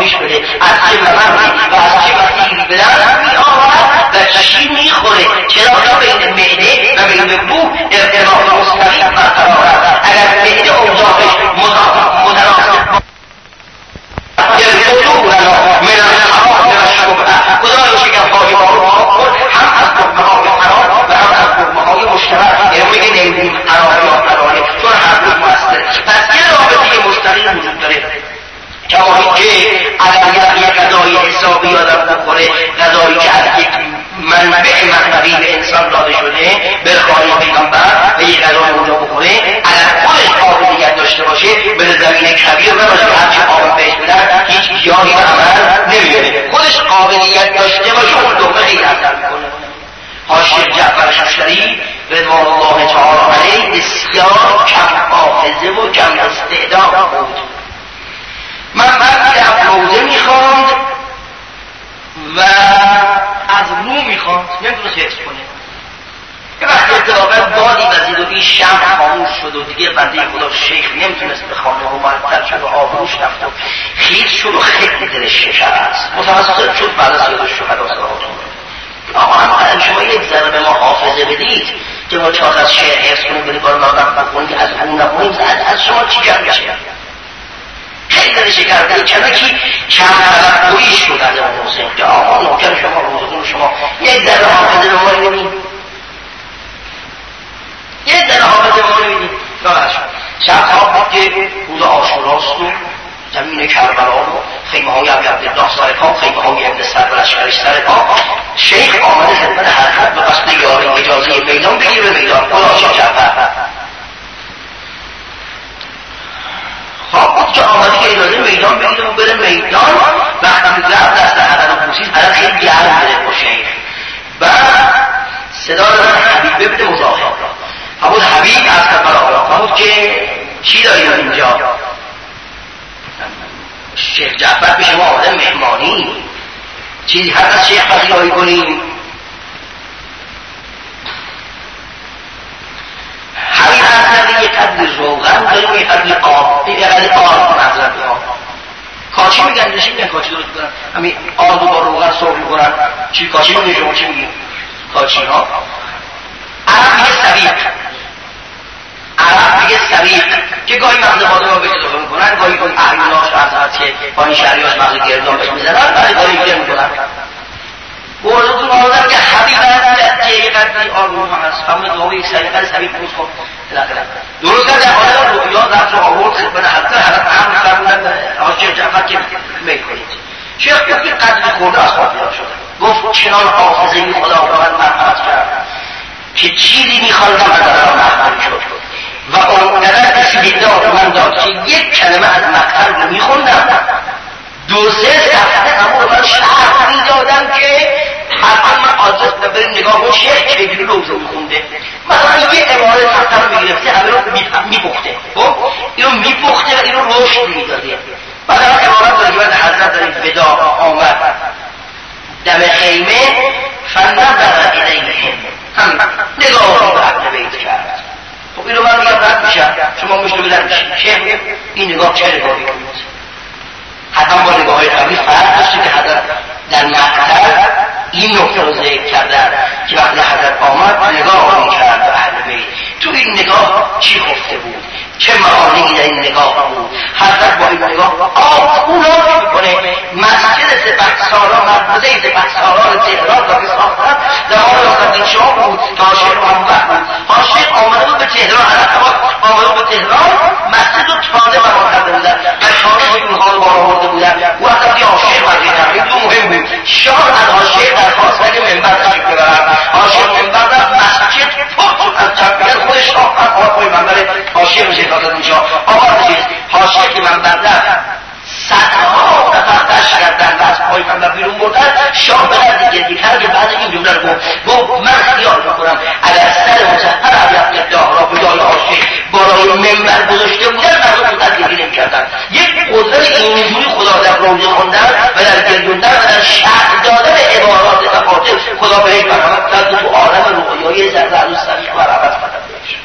آموزش بده از چه ممنی و از چه وسیلی به دست می آورد و چی می خوره، چرا که بین معده و بین بو ارتباط مستقیم برقرار است. اگر معده اوضاعش متناسب یقولون من الحرام و الشبهه، خدای شکم‌های ما رو پاک کن هم از لقمه‌های حرام و هم از لقمه‌های مشتبه. یعنی میگه نمیدونیم حرام یا حلاله چون هر دو موثره. پس یه رابطه مستقیم وجود داره. کما اینکه اگر یک غذای حسابی آدم بخوره، غذایی که از یک منبع معنوی به انسان داده شده بخواهی پیغمبر و یک غذای اونجا بخوره، اگر خودش قابلیت داشته باشه به زمین کبیر نباشه هرچی آب بهش بدن هیچ گیاهی به عمل نمیاره. خودش قابلیت داشته باشه اون لقمه خیلی اثر میکنه. حاشیه جعفر ششتری رضوان الله تعالی علیه بسیار کم حافظه و کم استعداد بود. من بعد که افروزه میخواند و از رو میخواند نمیتونست حفظ کنه. که وقتی اتفاقا بادی وزید و این شمع خاموش شد و دیگه بنده خدا شیخ نمیتونست به خانه و معطل شد و آبروش رفت و خیز شد و خیلی دلش شکست. متوسط شد بعد از یاد الشهدا صلواتون. آقا هم شما یک ذره به ما حافظه بدید که ما چهار از شعر حفظ کنیم بلی بار نادم بخونید از اون نخونیم از شما چی جمع میشه؟ خیلی دلش کرده چرا که چند تلقویش شد از اون حسین که آقا نوکر شما روزخون شما یک ذره حافظه به ما نمید یک ذره حافظه به ما نمید شبها بود که روز عاشوراست و زمین کربلا و خیمه های عبدالله سر پا، خیمه های ابن سر و لشکرش سر پا. شیخ آمده خدمت حرکت به قصد یاری اجازه میدان بگیر به میدان خدا شیخ جعفر خواب بود که آمده که اجازه میدان بگیره و بره میدان. وقتی رفت دست حضر و بوسید حضر خیلی گرم بره با شیخ. بعد صدا دارن حبیب ببده مزاحم همون حبیب از کربلا همون که چی داریم اینجا؟ شیخ جعفر به شما آمده مهمانی چیزی هست از شیخ پذیرایی کنیم؟ حبیب هست کرده یک قدر روغن داریم یک قدر آب یک قدر آب نظر بها کاشی میگن نشی میگن کاشی درست کنن همین آب با روغن صبح میکنن چی کاشی میگن شما چی میگن؟ کاشی ها عرب میگه سویق عرب میگه سویق که گاهی مغز بادم رو بهش اضافه میکنن گاهی اون احیوناش از که پایین شهریاش مغز گردان بهش میزنن برای گاهی گرد میکنن بردتون آمدن که حبیب هست که یک قدری آروم هست همون دعوی یک سویقه سویق درست کن درست کرد در حالا رویا رفت رو آورد خدمت حتی حضرت هم فرمودن حاجی جعفر که میکنید شیخ گفت که قدری خورده از خواب بیدار شده گفت چنان حافظه می خدا را مرحمت کرد که چیزی میخواندم از آن محمد شد و اونقدر استعداد من داد که یک کلمه از مقتل رو میخوندم دو سه صفحه همون رو من شرح میدادم که حتما من آزاد بریم نگاه کن شیخ چجوری روزه میخونده مثلا یه عبارت حتی رو میگرفته همه رو میپخته اینو میپخته و اینو رشد میداده مثلا عبارت داره که بعد حضرت داره ودا آمد دم خیمه فنظر الیهم هم نگاه رو به اهل بیت کرد. خب اینو من میگم رد میشم شما مشتو بدن میشید شیخ این نگاه چه نگاهی کنید حتی با نگاه های قبلی فرق داشته که حضرت در مقتل این نکته رو ذکر کردن که وقتی حضرت آمد نگاه میکرد به اهل بیت تو این نگاه چی خفته بود چه معانی در این نگاه بود حضرت با این نگاه آب اونا میکنه مسجد سپه سالان مرموزه سپه سالان تهران را که ساختن در حال وقتی شاه بود تا شیخ محمد بود ها شیخ آمده بود به تهران حضرت آمده بود به تهران مسجد رو تازه برام کرده بودن و شاه شیخ اونها رو بار آورده بودن و وقتی آشیخ مزید این دو مهم بود شاه از آشیخ درخواست کرده منبر تشریف ببرن آشیخ منبر رفت مسجد پر از جمعیت خود شاه هم آقای منبر آشیخ میشه دادد اینجا آقا چیز حاشیه که من بردم صدها نفر دشت کردن و از پای منبر بیرون بردن شاه به درد گردی کرد که بعد این جمله رو گفت من خیال میکنم اگر سر مطهر عبی الله را به جای آشیخ بالای منبر گذاشته بودن مردم بودن گردی نمی کردن یک قدرت اینجوری خدا در روزه خوندن و در گردوندن و در شرح دادن عبارات تفاضل خدا به یک مرحمت کرد تو عالم رؤیای زرد و سریع و رحمت ختم بشه.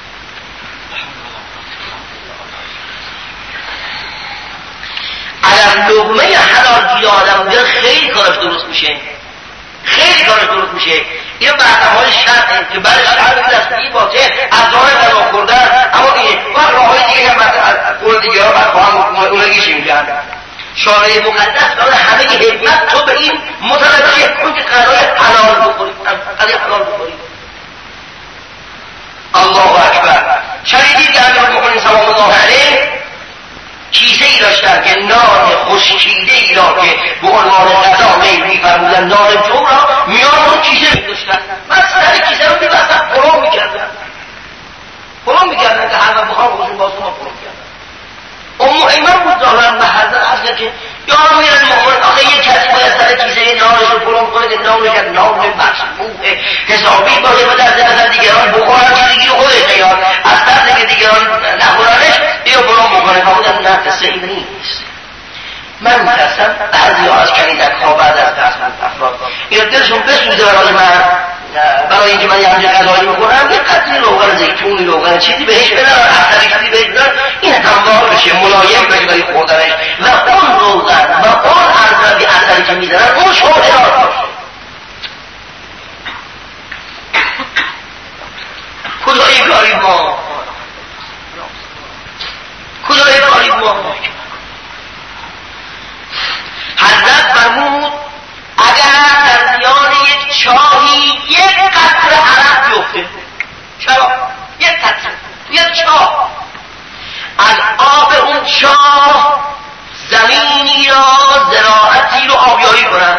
اگر لقمه حلال گیر آدم بگیره خیلی کارش درست میشه، خیلی کارش درست میشه. این برنامه‌های شرطه که برای شرط دستی باشه از راه غذا خوردن، اما دیگه وقت راههای دیگه هم مثلا قول دیگه ها بعد با هم اونگیشی میگن. شارع مقدس داره همه حکمت تو به این متوجه کن که قضای حلال بخوری، قضای حلال بخوری. الله اکبر. شنیدید که امیرالمؤمنین سلام الله علیه کیسه ای داشتن که نان خشکیده ای را که به عنوان غذا می فرمودن، نان جو را میان اون کیسه می داشتن، من سر کیسه رو میبستن پرو میکردن پرو میکردن که همه بخواه خودشون بازون ما پرو میکردن. اون ایمان بود ظاهرا محضر از که یا میرن مؤمن آخه یک کسی باید سر کیسه نانش رو پرو میکنه که نانش که نان مصبوح حسابی باشه و در ذهن دیگران بخورن چیزی که خودش نیاد از طرز که دیگران نخورنش بیا پرو میکنه. خودم نه قصه این نیست. من میترسم بعضی ها از کنیدک ها بعد از تصمیم افراد این دلشون بسوزه برای من، برای اینکه من یه همچه غذایی میکنم یه قطعی روغن زیتونی روغن چیزی بهش بدن، اختری چیزی بهش بدن، این هموار بشه ملایم بشه برای خوردنش و اون روغن و اون ارزبی اختری که میزنن اون شبهات باشه. کجای کاری ما کجای کاری ما حضرت فرمود اگر در میان یک چاهی یک قطره عرق بیفته، چرا؟ یک قطره یک چاه، از آب اون چاه زمینی را زراعتی رو آبیاری کنن،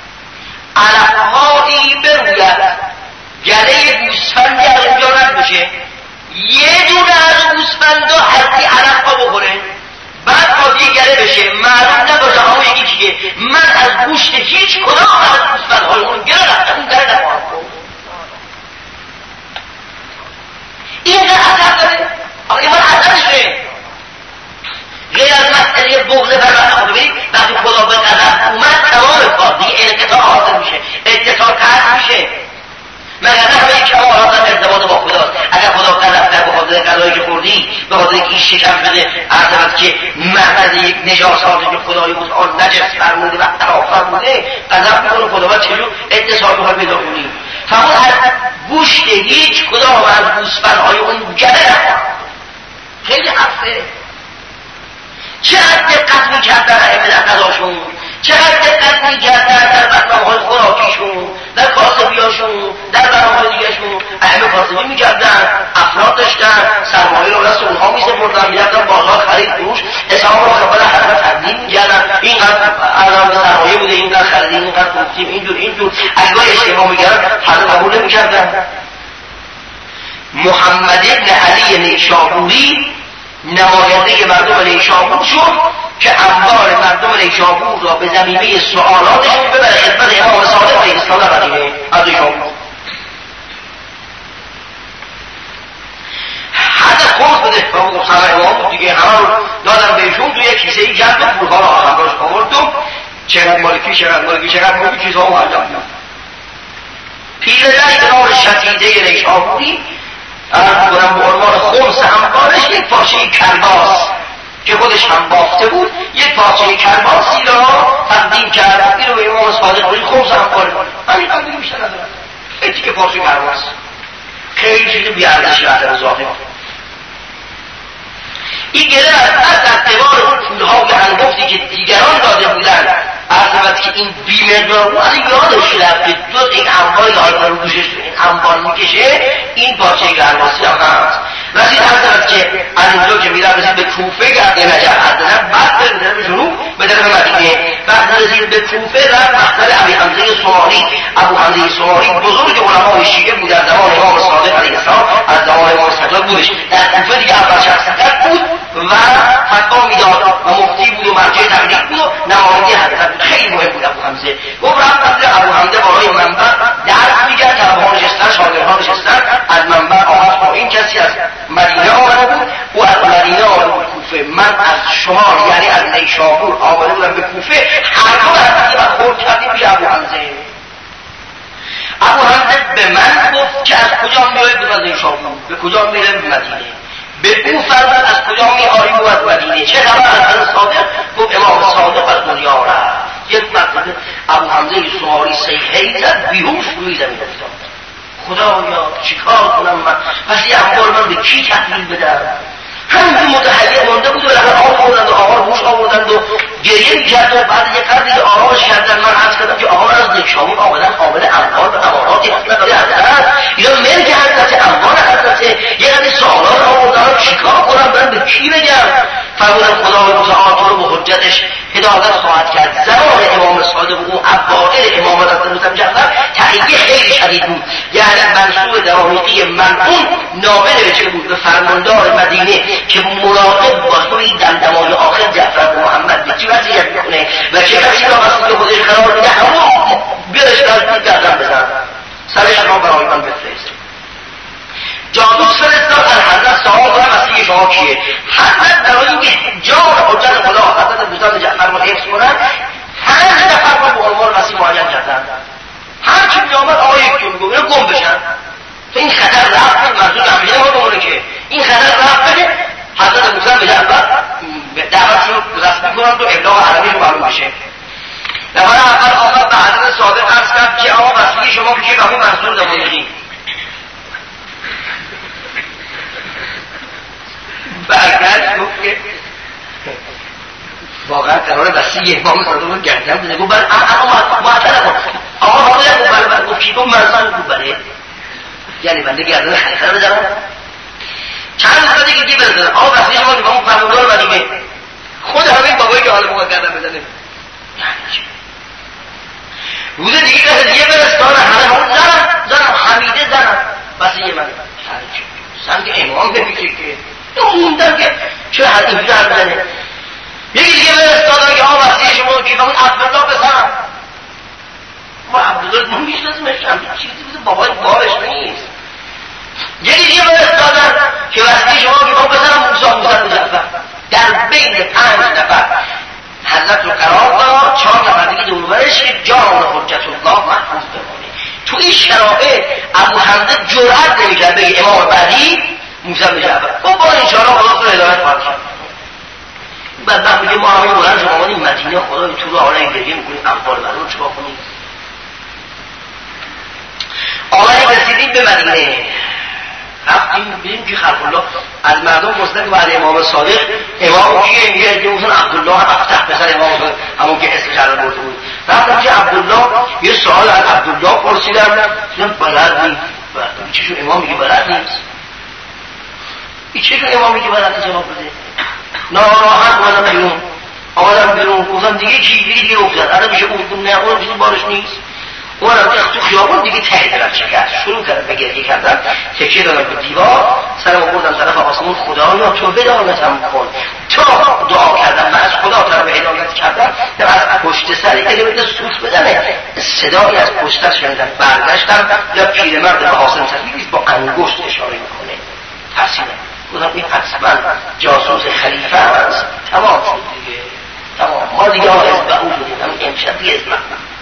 عرقهایی بروید، گله گوسفند در اونجا رد بشه، یه دونه از گوسفندا هرکی عرقها بخوره، بعد قاضی گله بشه معلوم نباشه همون یکی چیه، من از گوشت هیچ کدام از گوسفندهای اون گله رفتم اون گله نخواهم خورد. این قدر اثر داره. آقا این اثرشه غیر از مسئله بغض فرزند خود. ببینید وقتی خدا به غضب اومد تمام کار دیگه انقطاع حاصل میشه، اتصال قطع میشه. مگر نه همه کمالات ارتباط با خداست. اگر خدا غضب کرد به خاطر غذایی که خوردی، به خاطر اینکه این شکم شده عرض که محمد یک نجاساتی که خدای متعال نجس فرموده و اختلاف فرموده، غضب میکنه خدا باید چجور اتصال میخواد پیدا کنی. فقط از گوشت هیچ کدام از گوسفندهای اون گله نخواه. خیلی حرفه. چقدر دقت میکردن ائمه در غذاشون، چقدر دقت میکردن در برنامه‌های خوراکیشون، در کاسبیاشون، در برنامه‌های دیگه‌شون. ائمه کاسبی میکردن، افراد داشتن، سرمایه رو دست اونها میسپردن، میرفتن بازار خرید فروش، حساب رو خبر حضرت تقدیم میکردن، اینقدر ارزان سرمایه بوده، اینقدر خریدیم، اینقدر فروختیم، اینجور اینجور. اگه اجتماع میکردن حضرت قبول نمیکردن. محمد ابن علی نیشابوری نماینده مردم نیشابور شد که انبار مردم نیشابور را به ضمیمه سوالاتشون ببره خدمت امام صادق علیه السلام در مدینه از نیشابور. حد خورد بده و گفت همه امام بود دیگه، همه رو دادم بهشون توی یک کیسه ای جمع و پولها را آخرش آوردم، چقدر مالکی چقدر مالکی چقدر مالکی چیزها رو انجام دادم. پیرزنی به نام شتیده نیشابوری ارد کنم به عنوان خمس همکارش یک پارچه کرباس که خودش هم بافته بود، یک پارچه کرباسی را تقدیم کرد. این رو به امام صادق علیه خمس همکاره همین قدری بیشتر ندارد. این تیکه پارچه کرباس خیلی چیز بیارزشی اثر ظاهر. این گله از در دیوار اون پولهای انگفتی که دیگران داده بودن عرض که این بیمردار بود، از یادش رفت که جز این انباری که حالا رو دوشش این انبار میکشه این پارچه گرماسی هم هست. رسید عرض که از اینجا که میرم رسید به کوفه گرده نجر عرض بعد بریم در جنوب به طرف مدینه. بعد رسید به کوفه رفت مقتل ابی حمزه سواری. ابو حمزه سواری بزرگ علمای شیعه بود در زمان امام صادق علیه السلام، از زمان امام صادق بودش. در کوفه دیگه اول شخصیت بود و فتوا میداد و مفتی بود و مرجع تحقیق بود و نماینده حضرت بود. خیلی مهم بود ابو حمزه. گفت رفت ابو حمزه بالای منبر درس میگرد، طلبه‌ها نشستن، شاگردها نشستن، از منبر آمد با این کسی از مدینه آمده بود و از مدینه آمده بود کوفه. من از شمال یعنی از نیشابور آمده بودم به کوفه، هر دو از دیگه خورد کردیم پیش ابو حمزه. ابو حمزه به من گفت که از کجا میایید به نیشابور، به کجا میره به مدینه. به او فرمود از کجا میآیی بود مدینه، چه خبر از صادق؟ گفت امام صادق کی تحویل بدم؟ همین متحیر مانده بود و لحظه آب آوردند و آقا گوش آوردند و گریه میکرد و بعد یک قدر دیگه آرامش کردن. من عرض کردم که آقا از دکشامون آمدن حامل اموال و اماراتی هستن برای حضرت، اینا ملک حضرت، اموال حضرت، یه قدر سوالات آوردن، چیکار کنم برم به کی بگم؟ فرمودن خدا متعال تو رو به حجتش هدایت خواهد کرد. زمان امام صادق و اوائل امامت از موسی جعفر تحقیق خیلی شدید بود. یعنی منصور درامیقی منعون نامه نوشته بود به فرماندار مدینه که مراقب باشه این دمدمای آخر جعفر و محمد به چی وضعیت میکنه و چه کسی را مسئول خودش قرار میده، همون بیارش نزدیک گردن بزن، سرش را برای من بفرست. جاسوس فرستاد از حضرت سوال کنم مسیح شما کیه؟ حضرت برای اینکه جان حجت خدا حضرت بزرگ جعفر رو حفظ کنن پنج نفر رو به عنوان مسیح معین کردن. هر چی میآمد آقا یک جور میگو اینا گم بشن تو این خطر رفت منظور نمیشه ما بمونه که این خطر رفت بده حضرت موسی به جعفر دعوتشون رو رسمی کنند و ابلاغ عربی رو معلوم بشه. نفر اول آمد به حضرت صادق عرض کرد که آقا مسیح شما کیه؟ به همون منصور دمایقی. برگرد گفت که واقعا قرار بسیه امام صادق رو گردن بزنه. گفت بله اما معطله کن آقا حالا گفت بله بله گفت کی؟ گفت مرسان. گفت بله یعنی بنده گردن خلیفه رو بزنم چند روز دیگه کی بزنه؟ آقا بسیه شما که با اون فرماندار مدینه خود همین بابایی که حالا موقع گردن بزنه. روز دیگه که هدیه برستانه همه همون زنم زنم حمیده زنم بسیه من سمت امام نمیشه که موندن که چه حد اینجا هم بزنه. یکی دیگه برستانه که آقا بسیه شما که همون عبدالله بزنم ما عبدالله ما میشناسمش هم چیزی بوده بابای بارش نیست. یکی دیگه برستانه که بسیه شما که ما بزنم موسی موسی جعفر. در بین پنج نفر حضرت رو قرار داد، چهار نفر دیگه دورورش که جان حجت الله محفوظ بمونه. تو این شرایط ابو حمزه جرأت نمی‌کرد بگه امام بعدی موسی بن جعفر. خب با ان شاءالله خدا رو هدایت خواهد کرد. بعد بعد میگه ما همین بلند شما اومدیم مدینه خدا تو رو حالا گریه می‌کنیم اموال مردم رو چیکار کنیم؟ آمدیم رسیدیم به مدینه. رفتیم ببینیم که خلق الله از مردم پرسیدن که بعد امام صادق امام کیه؟ میگه که اون عبدالله افتح پسر امام همون که اسمش الان برده بود. رفتم که عبدالله یه سوال از عبدالله پرسیدم دیدم بلد نیست. این چشون امام میگه بلد نیست. این چشون امام میگه بلد نیست جواب بده. ناراحت اومدم بیرون آمدم بیرون گفتم دیگه چی دیگه دیگه افتاد الان میشه اردون نه اون چیزی بارش نیست. اونم تو خیابون دیگه ته دلم شکست شروع کردم به گریه کردن تکیه دادم به دیوار سرم آوردم طرف آسمون خدایا تو هدایتم کن. تو دعا کردم من از خدا طرف هدایت کردم از پشت سری اگه بده سوت بزنه صدایی از پشت سر شنیدم برگشتم یا پیرمرد به حاصل تفیلیست با انگشت اشاره میکنه ترسیدم گفتم این حتما جاسوس خلیفه است. تمام شد دیگه تمام ما دیگه آقا به اون بودیم امشب دیگه اسمم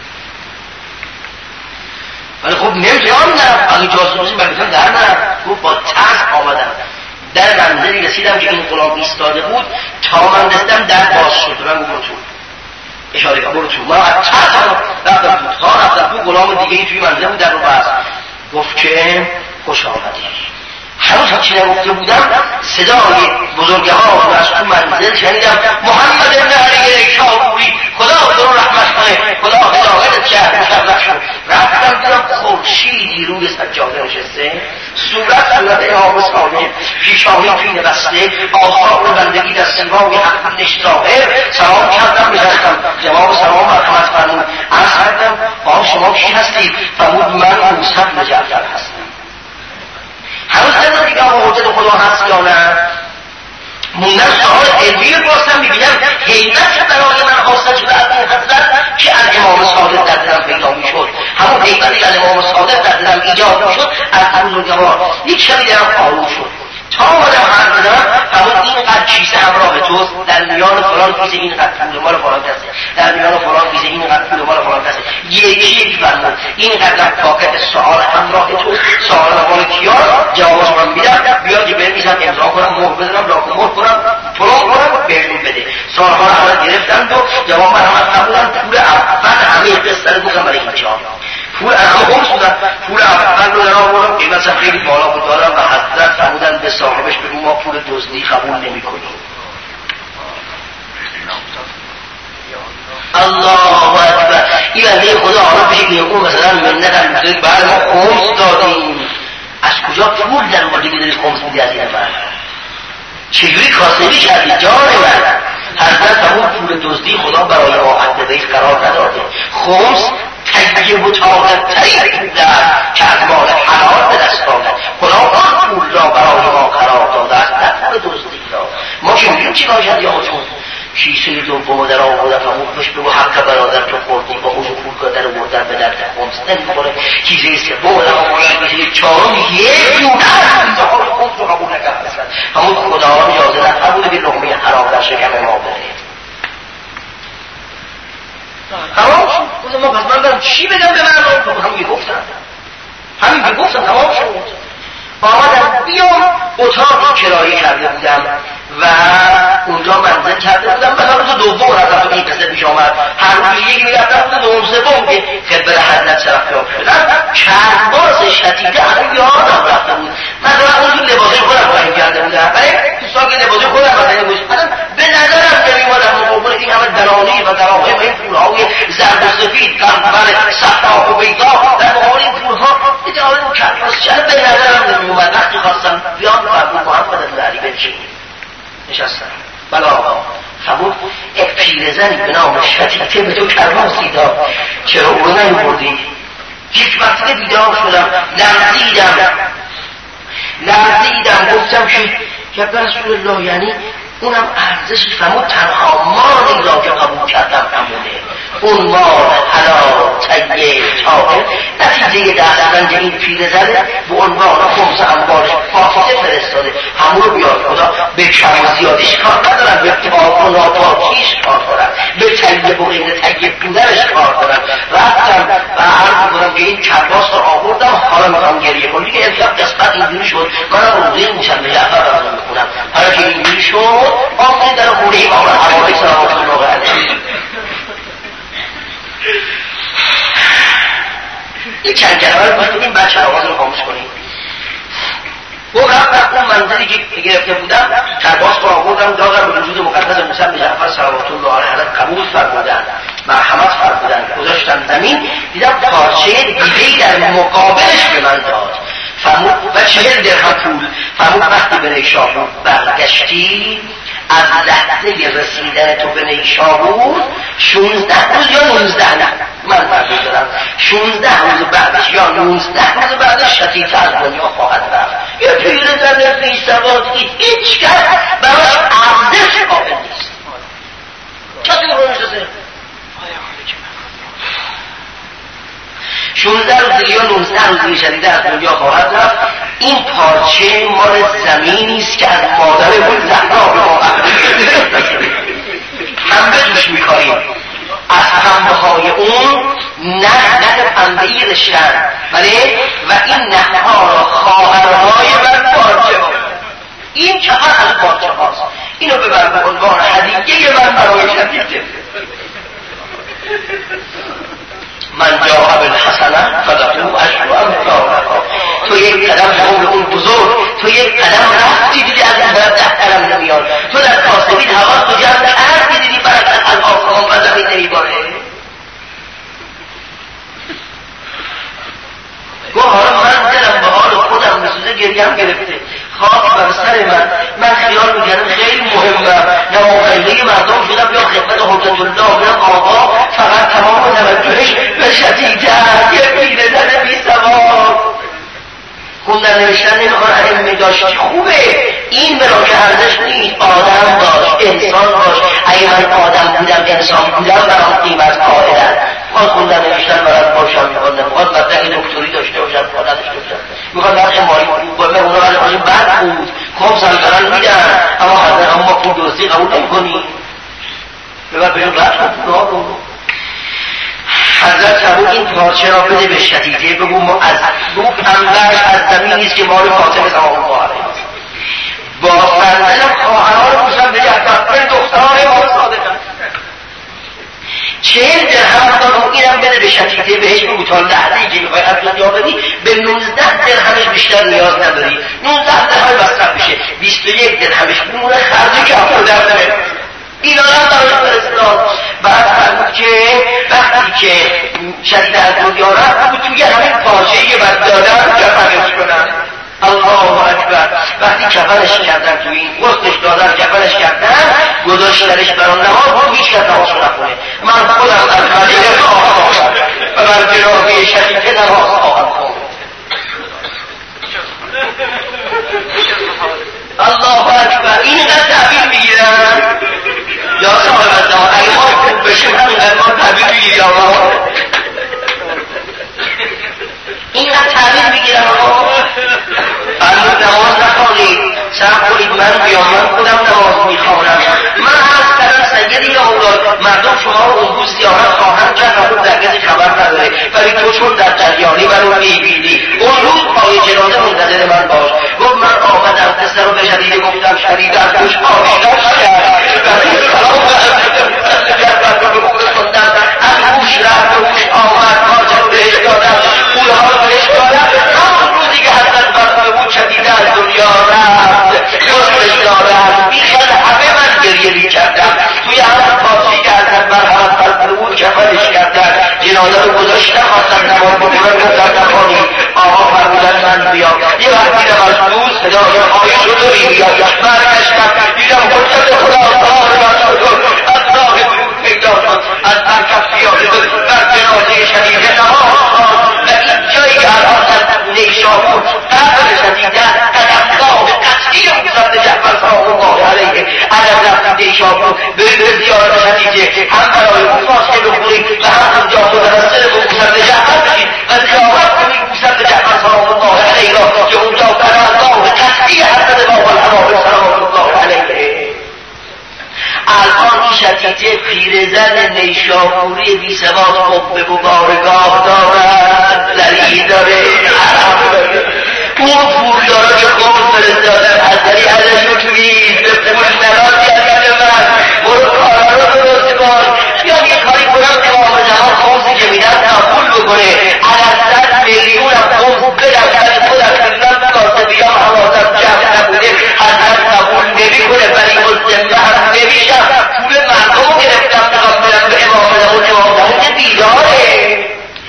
ولی خب نمیتونم نرم اگه جاسوسی بگیتم در نرم گفت با ترس آمدم در منزلی رسیدم که این غلام ایستاده بود تا من رسیدم در باز شد من گفت برو تو اشاره که برو تو من از ترس رفتم تو تا رفتم تو غلام دیگه توی منزل بود در رو بست گفت که خوش آمدی. هنوز هیچی نگفته بودم صدای بزرگه ها از تو منزل شنیدم محمد ابن علی شاپوری خدا تو رو رحمت کنه خدا هدایتت کرد مشرف شد. رفتم دیدم خورشیدی روی سجاده نشسته صورت صورت امام صادق پیشانی پینه بسته آثار بندگی در سیمای حق نشتاهر سلام کردم نشستم جواب سلام مرحمت فرمود عرض کردم آقا شما کی هستی؟ فرمود من موسی بن جعفر هستم. هنوز هنوز دیگه آقا حجت خدا هست یا نه موندن سوال علمی رو پرسیدم میبینم حیبت برای من حاصل شده از این حضرت که از امام صادق در دلم پیدا میشد همون حیبتی که از امام صادق در دلم ایجاد میشد از بزرگوار یک شبی درم آروم شد تا آمدم حرف بزنم همون اینقدر کیسه همراه توست در میان فلان کیسه اینقدر پول مال فلان کسه در میان فلان کیسه اینقدر پول مال فلان کسه یکی یکی فرمود اینقدر پاکت سوال همراه توست سوال مال کیا جوابش من میدم بیا که بنویسم امضا کنم مهر بزنم لاک مهر کنم فلان کنم بهتون بده سوالها رو اول گرفتند و جواب من هم فرمودن پول اول همه قصه رو گفتم برای اینجا پول اول هم شدن پول اول رو در آوردم قیمتش خیلی بالا بود دارم و حضرت فرمودن به صاحبش بگو ما پول دزدی قبول نمی‌کنیم. الله اکبر. این بنده خدا حالا بشه که اون مثلا منت هم می‌ذارید بعد ما خمس دادیم. از کجا پول در مالی که دارید خمس میدی از این من؟ چجوری کاسبی کردی جان من؟ حضرت همون پول دزدی خدا برای آهد بیت قرار نداده. خمس طیب و طاهر ترین پول است که از مال حلال به دست آمد. خدا آن پول را برای ما قرار داده است، نه پول دزدی را. ما که میگیم چی باشد یا چون کیسه دوم در آورد فرمودش بگو حق برادر تو خوردی با اون پول در آوردن به درد خمس نمیخوره. کیسه سوم در آورد کیسه چهارم یک دونه است حال خمس رو قبول نکرد. همون خدا اجازه نقبول به لقمه حرام در شکم ما بره. تمام شد. ما پس من برم چی بگم به مردم؟ همین گفتم همین گفتم تمام شد. آمدم بیام اتاقی کرایه کرده بودم و اونجا منزل کرده بودم. مثلا روز دوم رفتم این قصه پیش آمد. هر روز یکی میرفتم روز دوم سوم که خدمت حضرت شرفیاب شدم. کرباس شدیده همین یادم رفته بود. مثلا اون تو لباسه خودم قایم کرده بودم ولی تو ساک لباسه خودم مثلا گوشت به نظرم نمی‌آمدم مقابل این همه درانی و دراهم این پولهای زرد و سفید قمر صفرا و بیضا در مقابل این پولها دیگه آدم کرباس شد به نظرم نمی‌آمد. وقتی خواستم بیام فرمود محمد علی بنشینید نشستم. بلا آقا فرمود یک پیرزنی به نام شتیته به تو کرباسی داد، چرا او رو نیاوردی؟ یک مرتبه بیدار شدم، لرزیدم لرزیدم گفتم که یا رسول الله یعنی اونم ارزشی. فرمود تنها مالی را که قبول کردم همونه اون مال حلال طیب طاهر. نتیجه دستبند این پیرزنه به عنوان خمس اموالش فاصله فرستاده. همون رو بیاد خدا به کم و زیادیش کار ندارن، به اتفاق و ناپاکیش کار دارن، به طیب و غیر طیب بودنش کار دارن. رفتم و عرض کنم که این کرباس رو آوردم حالا میخوام گریه کنم دیگه امشب قسمت اینجوری شد. من روزه میشم به جعفر رضا میخونم حالا که اینجوری شد آمده در خونه امام حواری سلامت الله علیه. این چند کلمه رو باید بودیم بچه آواز رو خاموش کنیم. و رفتم اون منزلی که گرفته بودم کرباس رو آوردم دادم به وجود مقدس موسی به جعفر صلوات الله علیه حضرت قبول فرمودن مرحمت فرمودن گذاشتم زمین. دیدم پارچه دیگه‌ای در مقابلش به من داد. فرمود و چهل درهم پول. فرمود وقتی به نیشابور برگشتی از لحظه رسیدن تو به نیشابور شونزده روز یا نوزده نه من فرمود دارم شونزده روز بعدش یا نوزده روز بعدش شتیت از دنیا خواهد رفت. یه پیرزن بی سوادی هیچ کس براش ارزش قابل نیست. کسی رو نشسته شونزده روز یا نوزده روز شدیده از دنیا خواهد رفت. این پارچه مال زمینی است که از مادرمون زهرا به ما پنبه دوش می‌کاریم. از پنبه‌های اون نه نه پنبه‌ای رشتن ولی و این نه‌ها را خواهرهای من پارچه ها این که هر از پارچه هاست. اینو ببر به عنوان هدیه من برای شدیده. من جاء بالحسنه فله عشر امثالها. تو یک قدم همون اون بزرگ تو یک قدم رفتی دیدی از این طرف ده قدم نمیاد. تو در کاسبید حواس تو جمع کردی دیدی برکت از آسمان و زمین نمیباره. گفت حالا من دلم به حال خودم میسوزه گریم گرفته خاک بر سر من. من خیال میکردم خیلی مهمه نماخیله مردم شدم یا خدمت حجت الله بیان آقا فقط تمام توجهش به شدیده یه پیرزن بی سواد خوندن نوشتن نمیخوان علم داشتی خوبه. این برا که ارزش نیست. آدم باش انسان باش. اگه من آدم بودم انسان بودم برام قیمت قائلن. میخواد خوندن نوشتن برات باشم میخواد نمیخواد مدرک دکتری داشته باشم میخواد نداشته باشم میخواد نقش مالی باید اونا برای خواهی بد بود کام سلطنان میدن اما حضر اما پول دوستی قبول نمی کنی ببر بجون رد کن پول ها رو. حضرت فرمود این پارچه را بده به شدیده بگو ما از دو پنبهش از زمین نیست که مال فاطمه سلام الله علیها با فرزندم خواهرها رو بوشم به جعفر دختران ما صادقن چهل درهم دادم اینم بده به شدیده بهش بگو تا لحظه ای که میخوای از دنیا بدی به نوزده درهمش بیشتر نیاز نداری. نوزده درهم بستر بیست و یک درهمش بمونه خرج کفن داره. اینا هم براش فرستاد. بعد فرمود که وقتی که شدید از دنیا رفت بود توی همین پارچه‌ای که بعد دادن کفنش کنن. الله اکبر. وقتی کفنش کردن توی این وسطش دادن کفنش کردن گذاشتنش برای نماز بود هیچ کس نماز نخونه. من خودم در خلیل خواهم و بر جنابه شریفه نماز خواهم خواهم. الله اکبر. این قد تعبیر میگیرن یا صاحب دار اگه ما خوب بشیم همینقدر ما تعبیر میگیریم آقا اینقدر تعبیر میگیرن آقا فرمود نماز نخوانید صبر کنید من بیام من خودم نماز میخوانم. من عرض کردم سیدی اولاد مردم شما رو اون روز زیارت خواهند کرد و خود در کسی خبر نداره ولی تو چون در جریانی من رو میبینی اون روز پای جنازه منتظر من باش. گفت من آمدم قصه رو به شدیده گفتم شدید از دوش آشناش کرد ولی سلام خوندم از گوش رفت و گوش آمد حاجت بهش دادم پولها رو بهش دادم. همون روزی که حضرت فرموده بود شدیده از دنیا رفت جزش دارم بیخل همه من گریه می کردم توی همون پاسی که حضرت مرحمت فرموده بود کفنش کردن جنازه رو گذاشتم خواستم نماز بکنم گفتم نخوانی آقا فرمودن من بیام. یه وقت دیدم از دوز صدای آقای شدوری بیاد برگشتم دیدم حجت خدا تعالی از راه دور پیدا شد از برکت پیاده شد بر جنازه شریفه نماز خواند و این جایی که الان در نیشابور قبر شدیدن قدمگاه قطعی حضرت جعفر سلام الله علیه عدم رفتم نیشابور برید به زیارت شدیده هم برای اون فاصله بخورید و هم اونجا متوسل به حضرت جعفر بشید و زیارت کنید حضرت جعفر سلام الله علیه را که اونجا قدمگاه قطعی حضرت باب الحوادث سلام الله علیه. الان شدیده پیرزن نیشابوری بی سواد قبه و بارگاه دارد زری داره عرب داره اون پولدارا که قوم فرستادن حضری ازش رو توید به پول نراد یعنی من برو کارا رو درست کن یا یه کاری کنم که آقا زمان خوزی که میدن تقبول بکنه عدد میلیون هم خوز بدن خودم کنم کاسبی هم حوازم جمع نبوده حضرت قبول نمی کنه ولی مزدمه هم نمیشم پول مردم گرفتم نگاه برم به امام نمون امام نمون که بیداره.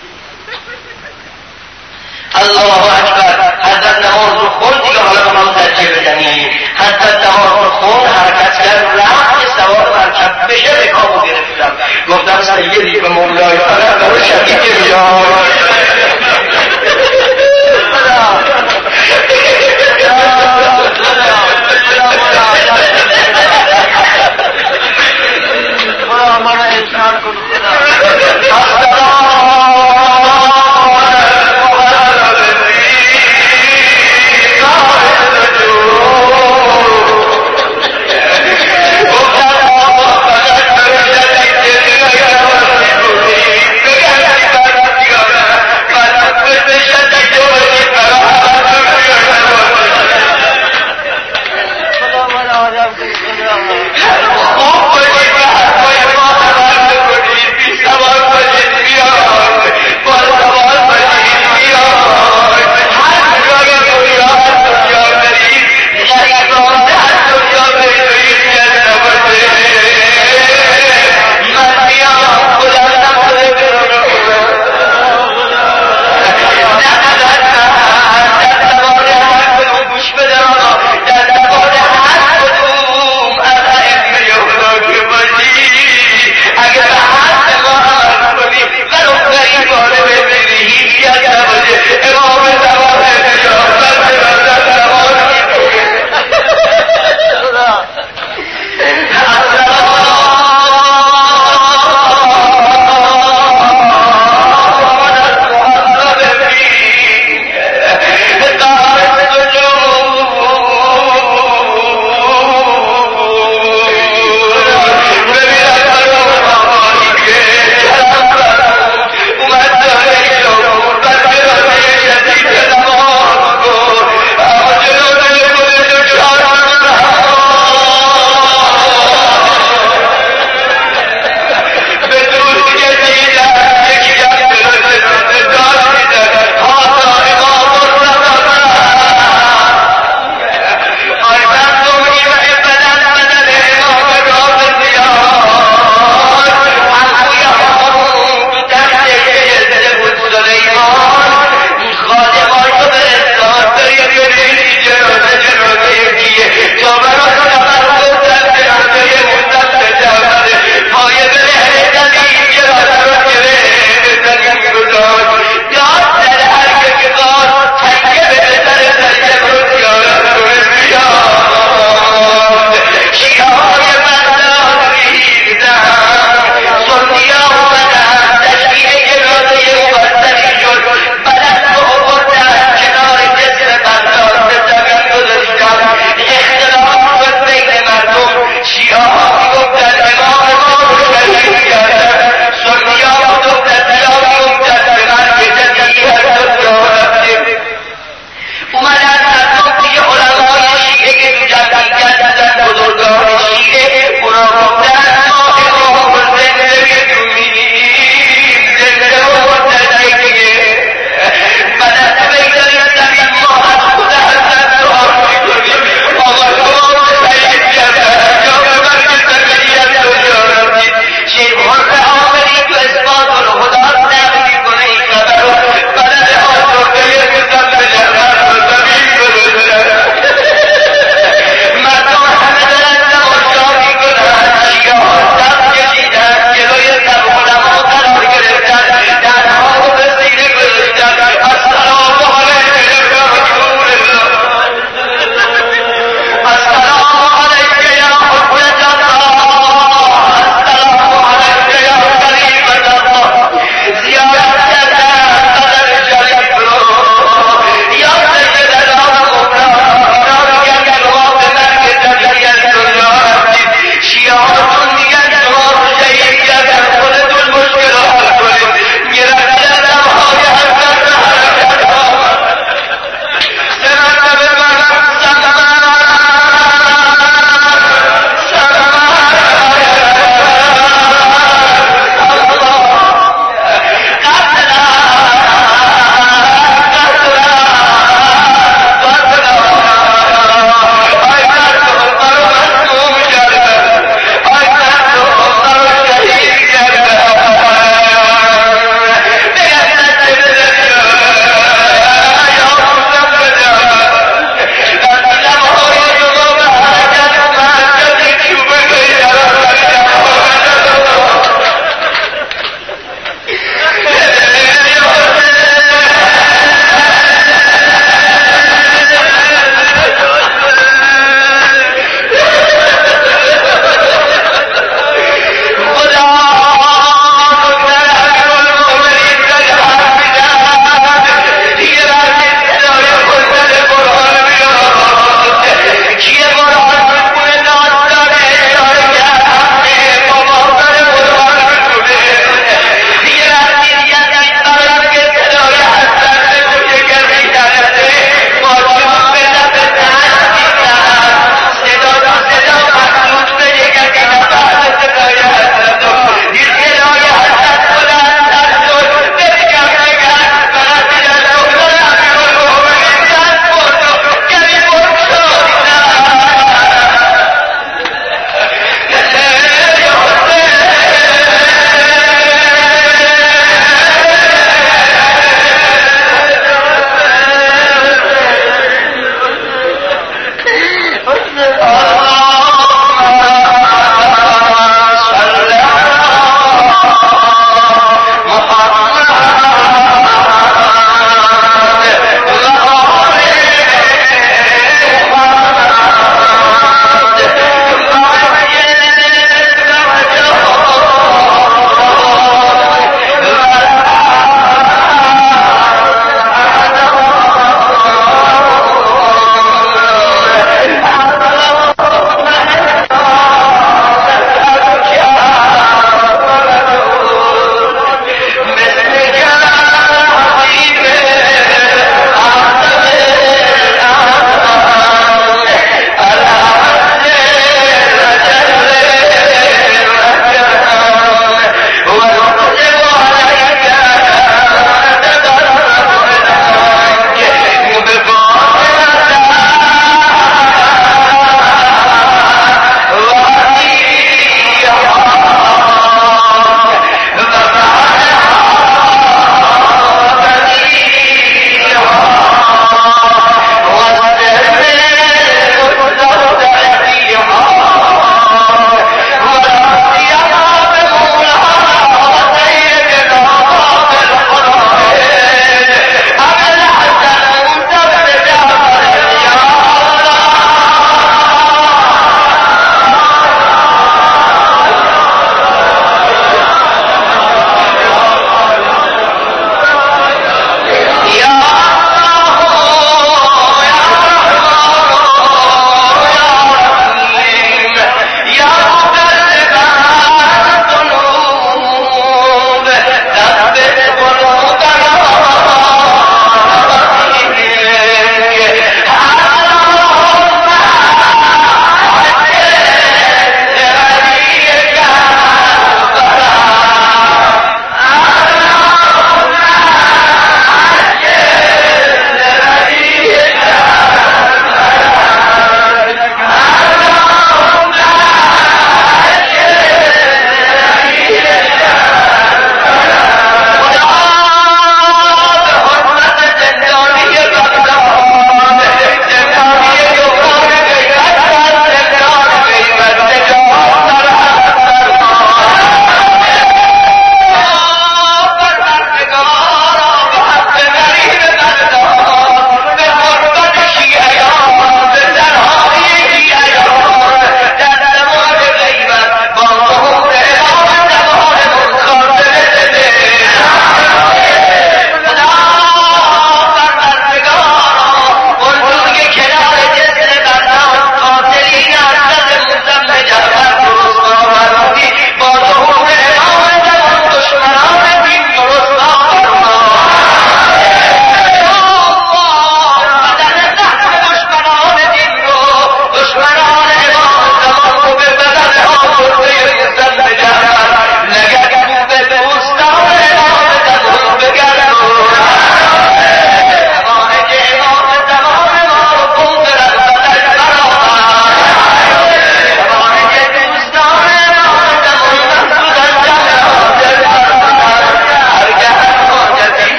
الله اکبر. حضرت نماز رو خون دیگه حالا با هم درجه بزنیم. حضرت نماز رو خون حرکت کرد رفت که سوار مرکب بشه رکابو گرفتم گفتم سیدی به مولای فرق رو شدید بیاد